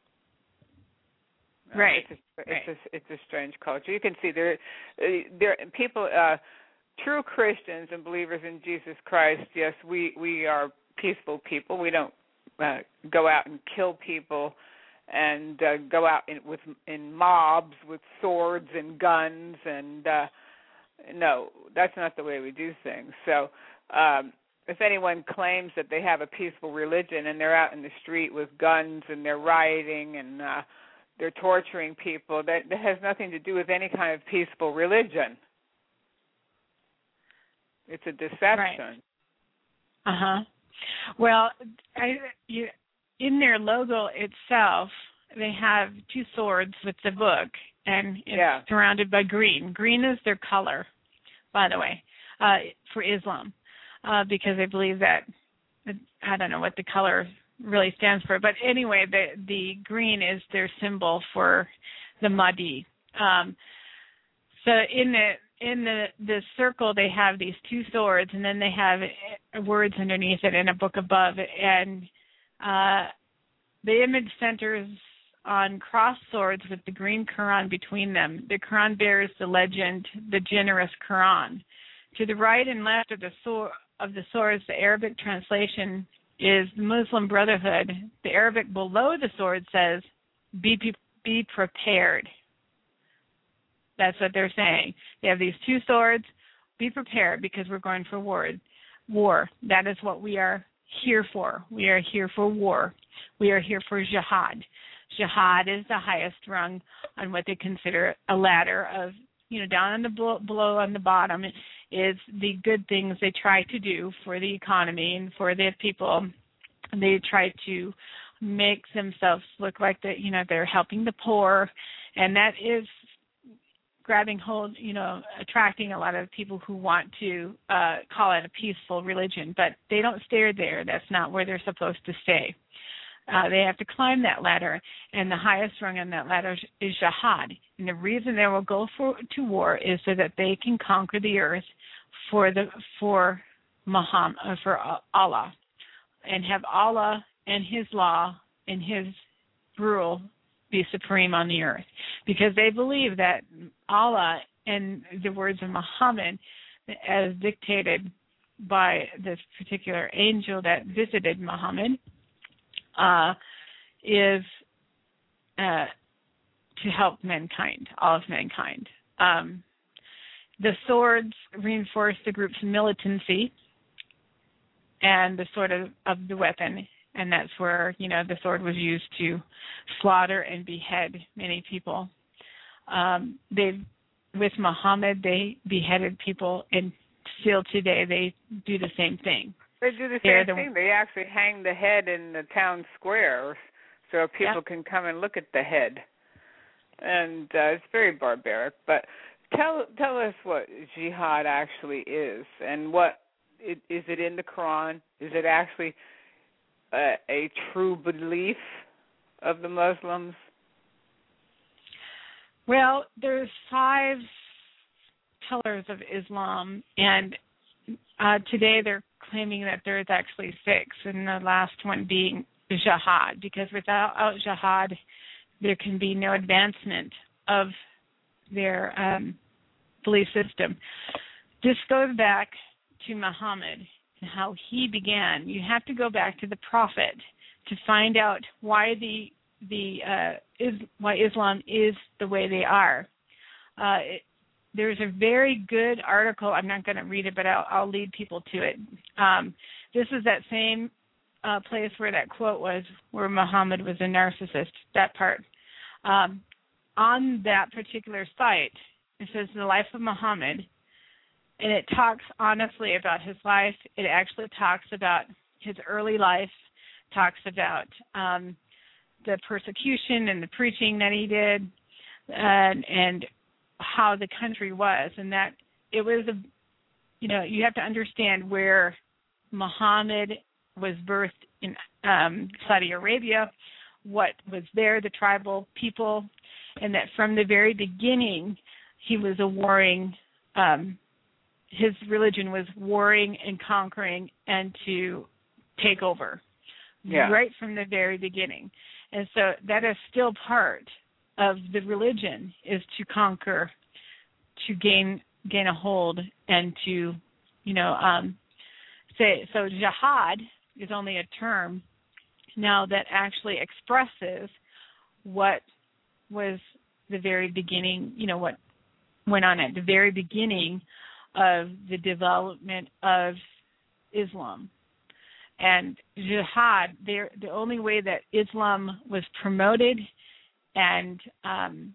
Speaker 4: Right.
Speaker 3: Uh, it's, a,
Speaker 4: right.
Speaker 3: it's a it's a strange culture. You can see there, there people, uh, true Christians and believers in Jesus Christ. Yes, we we are peaceful people. We don't uh, go out and kill people and uh, go out in, with in mobs with swords and guns and. Uh, No, that's not the way we do things. So um, if anyone claims that they have a peaceful religion and they're out in the street with guns and they're rioting and uh, they're torturing people, that, that has nothing to do with any kind of peaceful religion. It's a deception.
Speaker 4: Right. Uh-huh. Well, I, you, in their logo itself, they have two swords with the book, and it's
Speaker 3: yeah.
Speaker 4: surrounded by green. Green is their color, by the way, uh, for Islam, uh, because they believe that, I don't know what the color really stands for, but anyway, the the green is their symbol for the Mahdi. Um, so in the in the, the circle, they have these two swords, and then they have words underneath it and a book above it, and uh, the image centers on crossed swords with the green Quran between them. The Quran bears the legend, the generous Quran. To the right and left of the sword, of the swords, the Arabic translation is the Muslim Brotherhood. The Arabic below the sword says, be, be prepared. That's what they're saying. They have these two swords. Be prepared because we're going for war. War. That is what we are here for. We are here for war. We are here for jihad. Jihad is the highest rung on what they consider a ladder of, you know, down on the below, below on the bottom is the good things they try to do for the economy and for the people. They try to make themselves look like that, you know, they're helping the poor, and that is grabbing hold, you know, attracting a lot of people who want to uh, call it a peaceful religion, but they don't stay there. That's not where they're supposed to stay. Uh, they have to climb that ladder, and the highest rung on that ladder is jihad. And the reason they will go for, to war is so that they can conquer the earth for the for Muhammad, uh, for Allah, and have Allah and His law and His rule be supreme on the earth. Because they believe that Allah and the words of Muhammad, as dictated by this particular angel that visited Muhammad, Uh, is uh, to help mankind, all of mankind. Um, the swords reinforced the group's militancy and the sword of, of the weapon, and that's where, you know, the sword was used to slaughter and behead many people. Um, they, with Muhammad, they beheaded people, and still today they do the same thing.
Speaker 3: They do the
Speaker 4: They're
Speaker 3: same
Speaker 4: the,
Speaker 3: thing. They actually hang the head in the town square so people
Speaker 4: yep.
Speaker 3: can come and look at the head. And uh, it's very barbaric. But tell tell us what jihad actually is, and what it, is it in the Quran? Is it actually a, a true belief of the Muslims?
Speaker 4: Well, there's five pillars of Islam, and uh, today they're claiming that there's actually six, and the last one being jihad, because without jihad, there can be no advancement of their um, belief system. This goes back to Muhammad and how he began. You have to go back to the Prophet to find out why the the uh, is why Islam is the way they are. Uh, it, there's a very good article. I'm not going to read it, but I'll, I'll lead people to it. Um, this is that same uh, place where that quote was, where Muhammad was a narcissist, that part. Um, on that particular site, it says the life of Muhammad, and it talks honestly about his life. It actually talks about his early life, talks about um, the persecution and the preaching that he did, and, and how the country was, and that it was a, you know, you have to understand where Muhammad was birthed in um, Saudi Arabia, what was there, the tribal people, and that from the very beginning he was a warring, um, his religion was warring and conquering and to take over,
Speaker 3: yeah.
Speaker 4: right from the very beginning. And so that is still part of the religion, is to conquer, to gain gain a hold, and to, you know, um, say, so jihad is only a term now that actually expresses what was the very beginning, you know, what went on at the very beginning of the development of Islam. And jihad, the only way that Islam was promoted and um,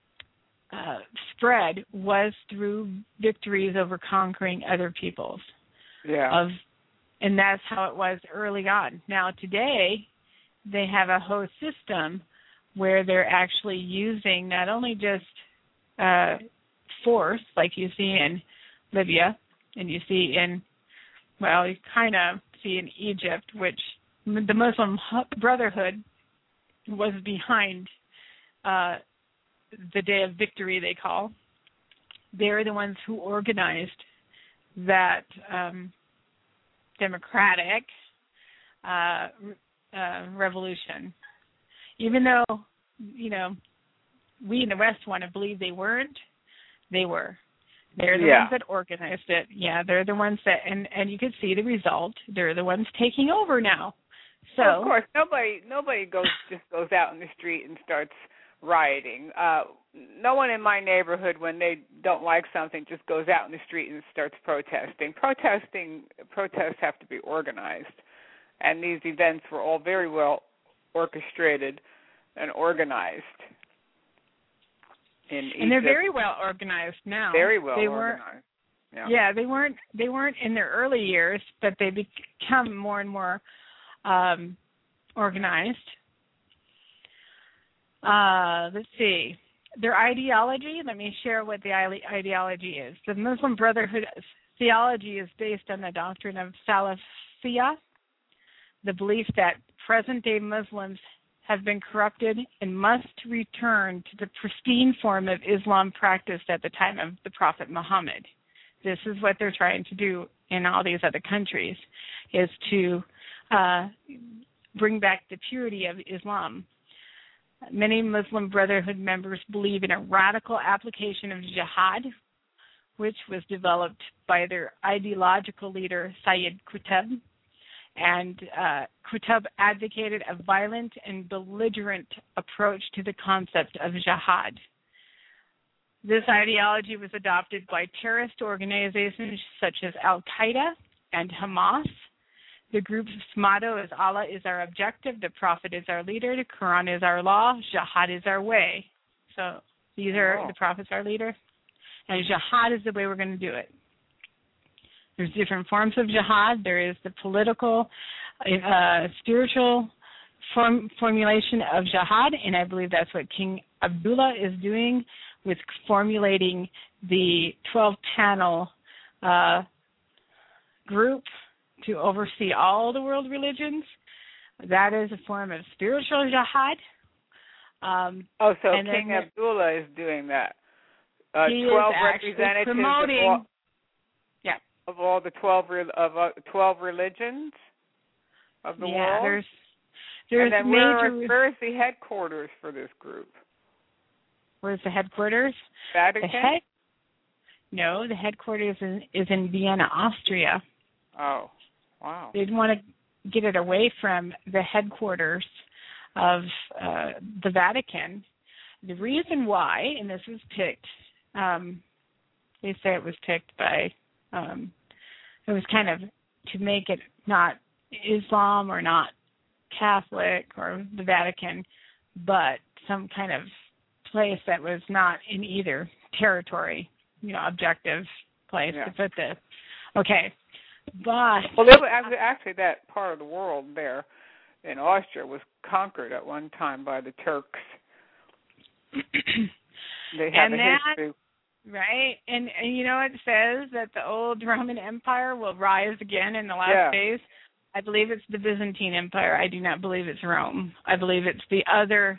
Speaker 4: uh, spread was through victories over conquering other peoples.
Speaker 3: Yeah.
Speaker 4: Of, and that's how it was early on. Now today, they have a whole system where they're actually using not only just uh, force, like you see in Libya, and you see in, well, you kind of see in Egypt, which the Muslim Brotherhood was behind uh, the Day of Victory, they call. They're the ones who organized that um, democratic uh, uh, revolution. Even though, you know, we in the West want to believe they weren't, they were. They're the
Speaker 3: yeah.
Speaker 4: ones that organized it. Yeah, they're the ones that, and, and you can see the result. They're the ones taking over now. So
Speaker 3: well, of course, nobody nobody goes just goes out in the street and starts rioting. Uh, no one in my neighborhood, when they don't like something, just goes out in the street and starts protesting. Protesting protests have to be organized, and these events were all very well orchestrated and organized. In
Speaker 4: and
Speaker 3: Egypt,
Speaker 4: they're very well organized now.
Speaker 3: Very well
Speaker 4: they
Speaker 3: organized.
Speaker 4: Yeah.
Speaker 3: yeah,
Speaker 4: they weren't. They weren't in their early years, but they become more and more um, organized. Uh, let's see. Their ideology. Let me share what the ideology is. The Muslim Brotherhood theology is based on the doctrine of Salafiyah, the belief that present-day Muslims have been corrupted and must return to the pristine form of Islam practiced at the time of the Prophet Muhammad. This is what they're trying to do in all these other countries, is to uh, bring back the purity of Islam. Many Muslim Brotherhood members believe in a radical application of jihad, which was developed by their ideological leader, Sayyid Qutb, And uh, Qutb advocated a violent and belligerent approach to the concept of jihad. This ideology was adopted by terrorist organizations such as Al-Qaeda and Hamas. The group's motto is Allah is our objective, the Prophet is our leader, the Quran is our law, jihad is our way. So these are
Speaker 3: oh.
Speaker 4: the Prophet's our leader, and jihad is the way we're going to do it. There's different forms of jihad. There is the political, uh, spiritual form, formulation of jihad, and I believe that's what King Abdullah is doing with formulating the twelve-panel uh, group to oversee all the world religions. That is a form of spiritual jihad. Um,
Speaker 3: oh, so
Speaker 4: and
Speaker 3: King
Speaker 4: then,
Speaker 3: Abdullah is doing that. Uh,
Speaker 4: he
Speaker 3: twelve
Speaker 4: is actually
Speaker 3: representatives
Speaker 4: promoting,
Speaker 3: of all,
Speaker 4: yeah.
Speaker 3: of all the twelve of uh, twelve religions of the
Speaker 4: yeah,
Speaker 3: world.
Speaker 4: There's, there's
Speaker 3: and then
Speaker 4: major.
Speaker 3: where, where is the headquarters for this group?
Speaker 4: Where's the headquarters?
Speaker 3: Vatican?
Speaker 4: The head, no, the headquarters is, is in Vienna, Austria.
Speaker 3: Oh, wow.
Speaker 4: They'd want to get it away from the headquarters of uh, the Vatican. The reason why, and this was picked, um, they say it was picked by, um, it was kind of to make it not Islam or not Catholic or the Vatican, but some kind of place that was not in either territory, you know, objective place
Speaker 3: yeah.
Speaker 4: to put this. Okay, but...
Speaker 3: Well, it was actually that part of the world there in Austria was conquered at one time by the Turks. They have
Speaker 4: and
Speaker 3: a
Speaker 4: that,
Speaker 3: history.
Speaker 4: Right, and, and you know it says that the old Roman Empire will rise again in the last
Speaker 3: yeah.
Speaker 4: days. I believe it's the Byzantine Empire. I do not believe it's Rome. I believe it's the other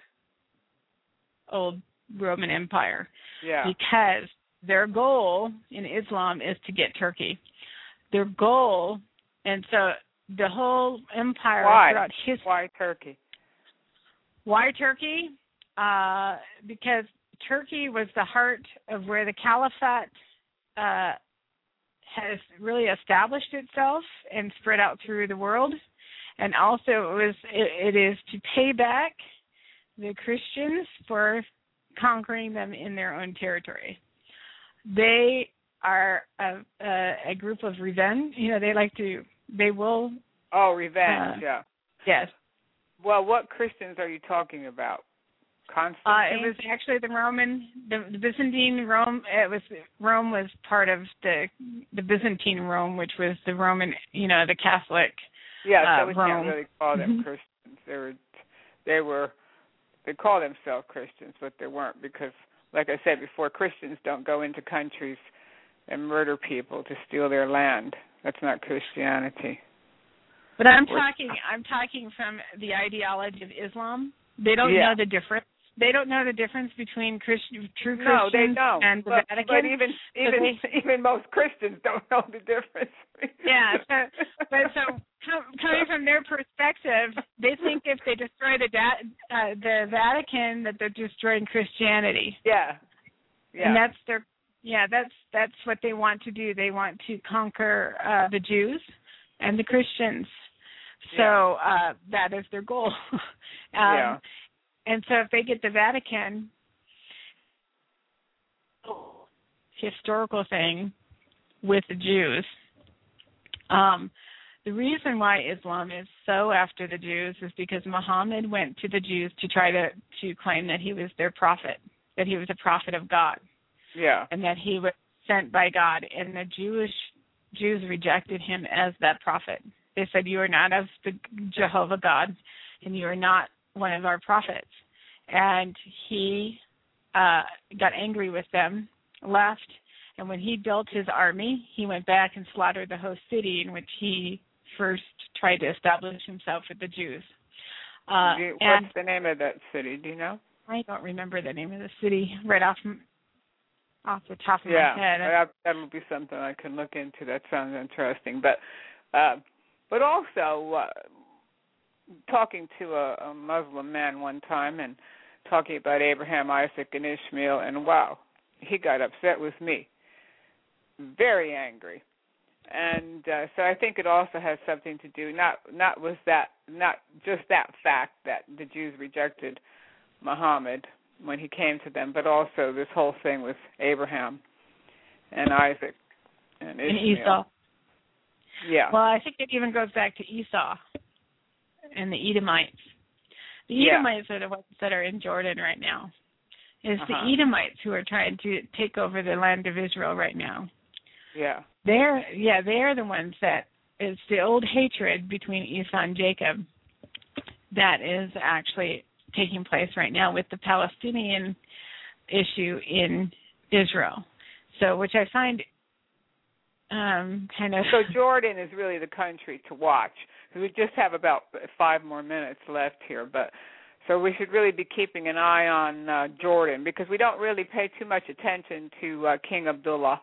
Speaker 4: old Roman Empire.
Speaker 3: Yeah.
Speaker 4: Because their goal in Islam is to get Turkey. Their goal, and so the whole empire
Speaker 3: Why?
Speaker 4: throughout history.
Speaker 3: Why Turkey?
Speaker 4: Why Turkey? Uh, because Turkey was the heart of where the caliphate uh, has really established itself and spread out through the world, and also it was it, it is to pay back the Christians for conquering them in their own territory. They are a, a, a group of revenge. You know, they like to. They will.
Speaker 3: Oh, revenge.
Speaker 4: Uh,
Speaker 3: yeah.
Speaker 4: Yes.
Speaker 3: Well, what Christians are you talking about? Constantine?
Speaker 4: Uh, it was actually the Roman, the, the Byzantine Rome. It was Rome was part of the the Byzantine Rome, which was the Roman, you know, the Catholic.
Speaker 3: Yeah,
Speaker 4: uh,
Speaker 3: so we
Speaker 4: Rome.
Speaker 3: can't really call them
Speaker 4: Mm-hmm.
Speaker 3: Christians. They were, they were, they call themselves Christians, but they weren't because, like I said before, Christians don't go into countries and murder people to steal their land. That's not Christianity.
Speaker 4: But I'm talking, I'm talking from the ideology of Islam. They don't
Speaker 3: yeah.
Speaker 4: know the difference. They don't know the difference between Christian, true
Speaker 3: no,
Speaker 4: Christians
Speaker 3: they don't.
Speaker 4: and the
Speaker 3: but,
Speaker 4: Vatican.
Speaker 3: But even
Speaker 4: so
Speaker 3: even
Speaker 4: they,
Speaker 3: even most Christians don't know the difference.
Speaker 4: yeah. So, but so coming from their perspective, they think if they destroy the uh, the Vatican, that they're destroying Christianity.
Speaker 3: Yeah. Yeah.
Speaker 4: And that's their. Yeah, that's that's what they want to do. They want to conquer uh, the Jews and the Christians. So uh, that is their goal. um,
Speaker 3: yeah.
Speaker 4: And so if they get the Vatican, historical thing with the Jews, um, the reason why Islam is so after the Jews is because Muhammad went to the Jews to try to, to claim that he was their prophet, that he was a prophet of God.
Speaker 3: Yeah.
Speaker 4: And that he was sent by God. And the Jewish Jews rejected him as that prophet. They said, you are not of the Jehovah God, and you are not one of our prophets. And he uh, got angry with them, left, and when he built his army, he went back and slaughtered the host city in which he first tried to establish himself with the Jews. Uh,
Speaker 3: you,
Speaker 4: and
Speaker 3: what's the name of that city? Do you know?
Speaker 4: I don't remember the name of the city right off off the top of
Speaker 3: yeah,
Speaker 4: my head.
Speaker 3: Yeah, that would be something I can look into. That sounds interesting. But uh, but also, uh, talking to a, a Muslim man one time and talking about Abraham, Isaac, and Ishmael, and wow, he got upset with me. Very angry. And uh, so I think it also has something to do not not with that not just that fact that the Jews rejected Muhammad when he came to them, but also this whole thing with Abraham and Isaac and Ishmael.
Speaker 4: And Esau.
Speaker 3: Yeah.
Speaker 4: Well, I think it even goes back to Esau and the Edomites. The
Speaker 3: Yeah.
Speaker 4: Edomites are the ones that are in Jordan right now. It's
Speaker 3: Uh-huh.
Speaker 4: the Edomites who are trying to take over the land of Israel right now.
Speaker 3: Yeah.
Speaker 4: They're yeah, they're the ones that it's the old hatred between Esau and Jacob that is actually taking place right now with the Palestinian issue in Israel. So, which I find um, kind of.
Speaker 3: So Jordan is really the country to watch. We just have about five more minutes left here, but so we should really be keeping an eye on uh, Jordan because we don't really pay too much attention to uh, King Abdullah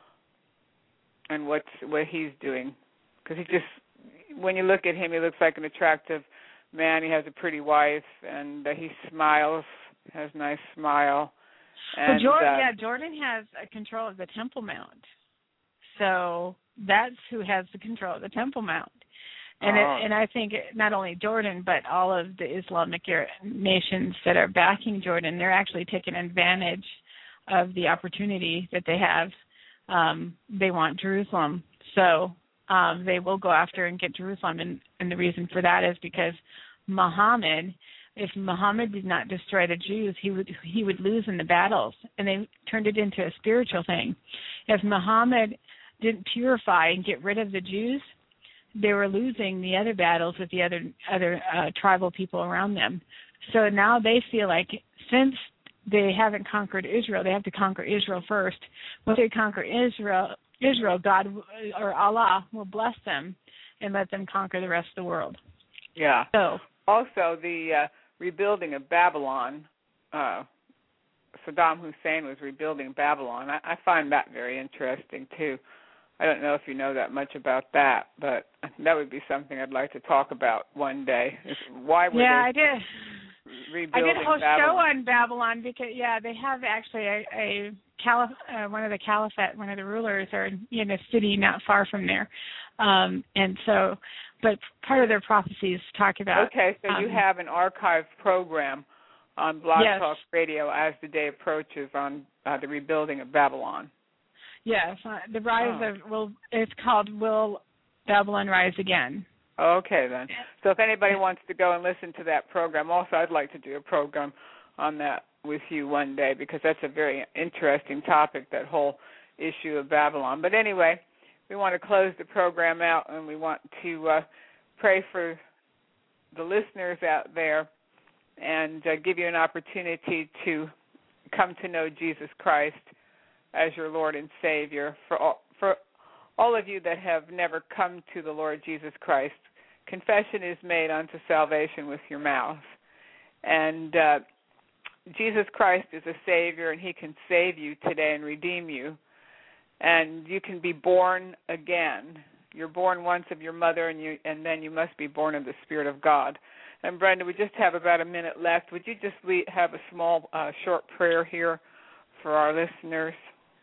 Speaker 3: and what's what he's doing, because he just, when you look at him, he looks like an attractive man. He has a pretty wife, and uh, he smiles, has a nice smile. And,
Speaker 4: well, Jordan,
Speaker 3: uh,
Speaker 4: yeah, Jordan has a control of the Temple Mount, so that's who has the control of the Temple Mount. And
Speaker 3: oh.
Speaker 4: it, and I think not only Jordan, but all of the Islamic nations that are backing Jordan, they're actually taking advantage of the opportunity that they have. Um, they want Jerusalem, so um, they will go after and get Jerusalem. And, and the reason for that is because Muhammad, if Muhammad did not destroy the Jews, he would he would lose in the battles, and they turned it into a spiritual thing. If Muhammad didn't purify and get rid of the Jews, they were losing the other battles with the other other uh, tribal people around them. So now they feel like since they haven't conquered Israel, they have to conquer Israel first. Once they conquer Israel, Israel, God or Allah will bless them and let them conquer the rest of the world.
Speaker 3: Yeah.
Speaker 4: So
Speaker 3: also the uh, rebuilding of Babylon. Uh, Saddam Hussein was rebuilding Babylon. I, I find that very interesting too. I don't know if you know that much about that, but that would be something I'd like to talk about one day. Is why were
Speaker 4: yeah,
Speaker 3: they
Speaker 4: I did.
Speaker 3: rebuilding
Speaker 4: I did a whole
Speaker 3: Babylon?
Speaker 4: show on Babylon because yeah, they have actually a, a caliph, uh, one of the caliphate, one of the rulers, are in a city not far from there, um, and so. But part of their prophecies talk about.
Speaker 3: Okay, so
Speaker 4: um,
Speaker 3: you have an archive program on Blog
Speaker 4: yes.
Speaker 3: Talk Radio as the day approaches on uh, the rebuilding of Babylon.
Speaker 4: Yes, uh, the rise
Speaker 3: Oh.
Speaker 4: of will. It's called "Will Babylon Rise Again?"
Speaker 3: Okay, then. So if anybody wants to go and listen to that program, also I'd like to do a program on that with you one day because that's a very interesting topic, that whole issue of Babylon. But anyway, we want to close the program out, and we want to uh, pray for the listeners out there and uh, give you an opportunity to come to know Jesus Christ as your Lord and Savior. For all, for all of you that have never come to the Lord Jesus Christ, confession is made unto salvation with your mouth. And uh, Jesus Christ is a Savior, and He can save you today and redeem you. And you can be born again. You're born once of your mother, and you, and then you must be born of the Spirit of God. And Brenda, we just have about a minute left. Would you just lead, have a small, uh, short prayer here for our listeners?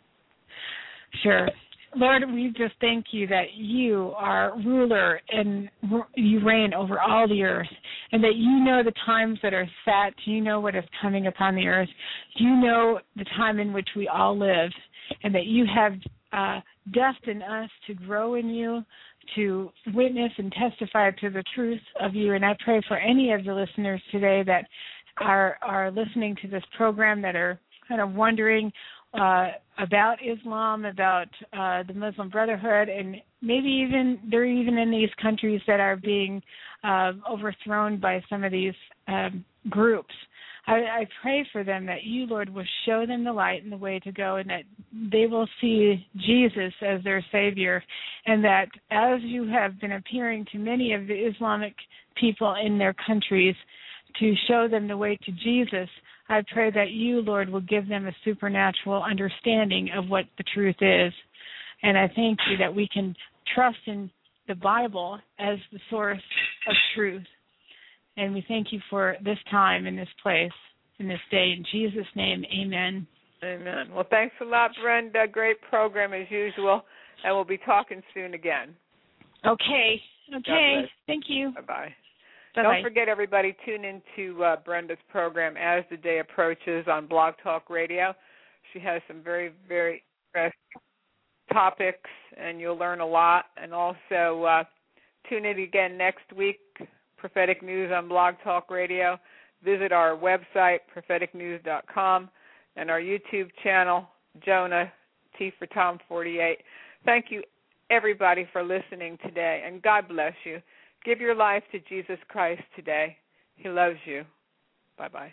Speaker 4: Sure. Lord, we just thank you that you are ruler and you reign over all the earth, and that you know the times that are set. You know what is coming upon the earth. You know the time in which we all live, and that you have uh, destined us to grow in you, to witness and testify to the truth of you. And I pray for any of the listeners today that are are listening to this program that are kind of wondering uh, about Islam, about uh, the Muslim Brotherhood, and maybe even they're even in these countries that are being uh, overthrown by some of these um, groups. I, I pray for them that you, Lord, will show them the light and the way to go, and that they will see Jesus as their Savior, and that as you have been appearing to many of the Islamic people in their countries to show them the way to Jesus, I pray that you, Lord, will give them a supernatural understanding of what the truth is. And I thank you that we can trust in the Bible as the source of truth. And we thank you for this time in this place, in this day. In Jesus' name, amen.
Speaker 3: Amen. Well, thanks a lot, Brenda. Great program as usual. And we'll be talking soon again.
Speaker 4: Okay. Okay. Thank you.
Speaker 3: Bye-bye.
Speaker 4: Bye-bye.
Speaker 3: Don't forget, everybody, tune into uh, Brenda's program As the Day Approaches on Blog Talk Radio. She has some very, very interesting topics, and you'll learn a lot. And also uh, tune in again next week, Prophetic News on Blog Talk Radio. Visit our website, prophetic news dot com, and our YouTube channel, Jonah, T for Tom forty-eight. Thank you, everybody, for listening today, and God bless you. Give your life to Jesus Christ today. He loves you. Bye-bye.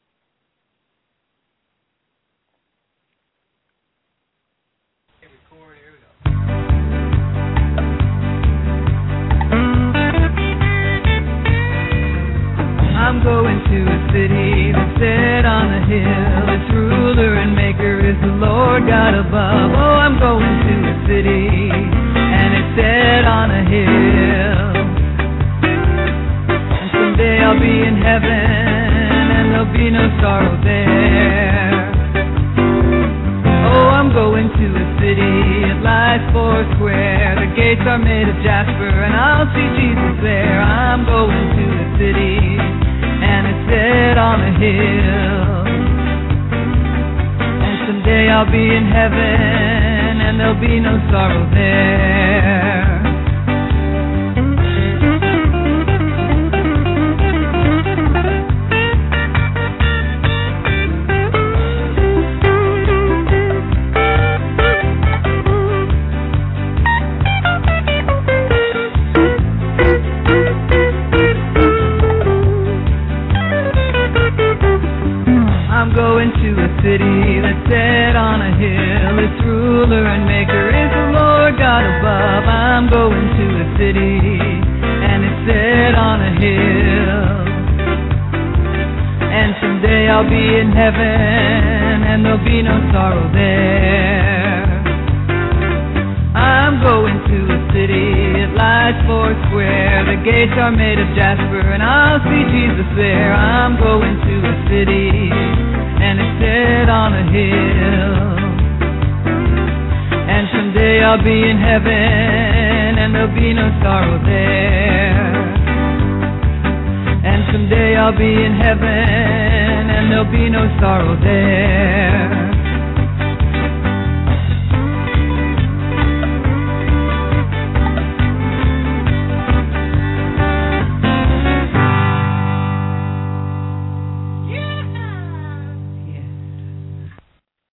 Speaker 2: I'm going to a city that's set on a hill. Its ruler and maker is the Lord God above. Oh, I'm going to a city, and it's set on a hill. And someday I'll be in heaven, and there'll be no sorrow there. Oh, I'm going to a city, it lies four square. The gates are made of jasper, and I'll see Jesus there. I'm going to a city, and it's set on a hill. And someday I'll be in heaven, and there'll be no sorrow there. I'm going to a city that's set on a hill. Its ruler and maker is the Lord God above. I'm going to a city, and it's set on a hill. And someday I'll be in heaven, and there'll be no sorrow there. I'm going to a city, it lies four square. The gates are made of jasper, and I'll see Jesus there. I'm going to a city, and it's set on a hill. And someday I'll be in heaven, and there'll be no sorrow there. And someday I'll be in heaven, and there'll be no sorrow there.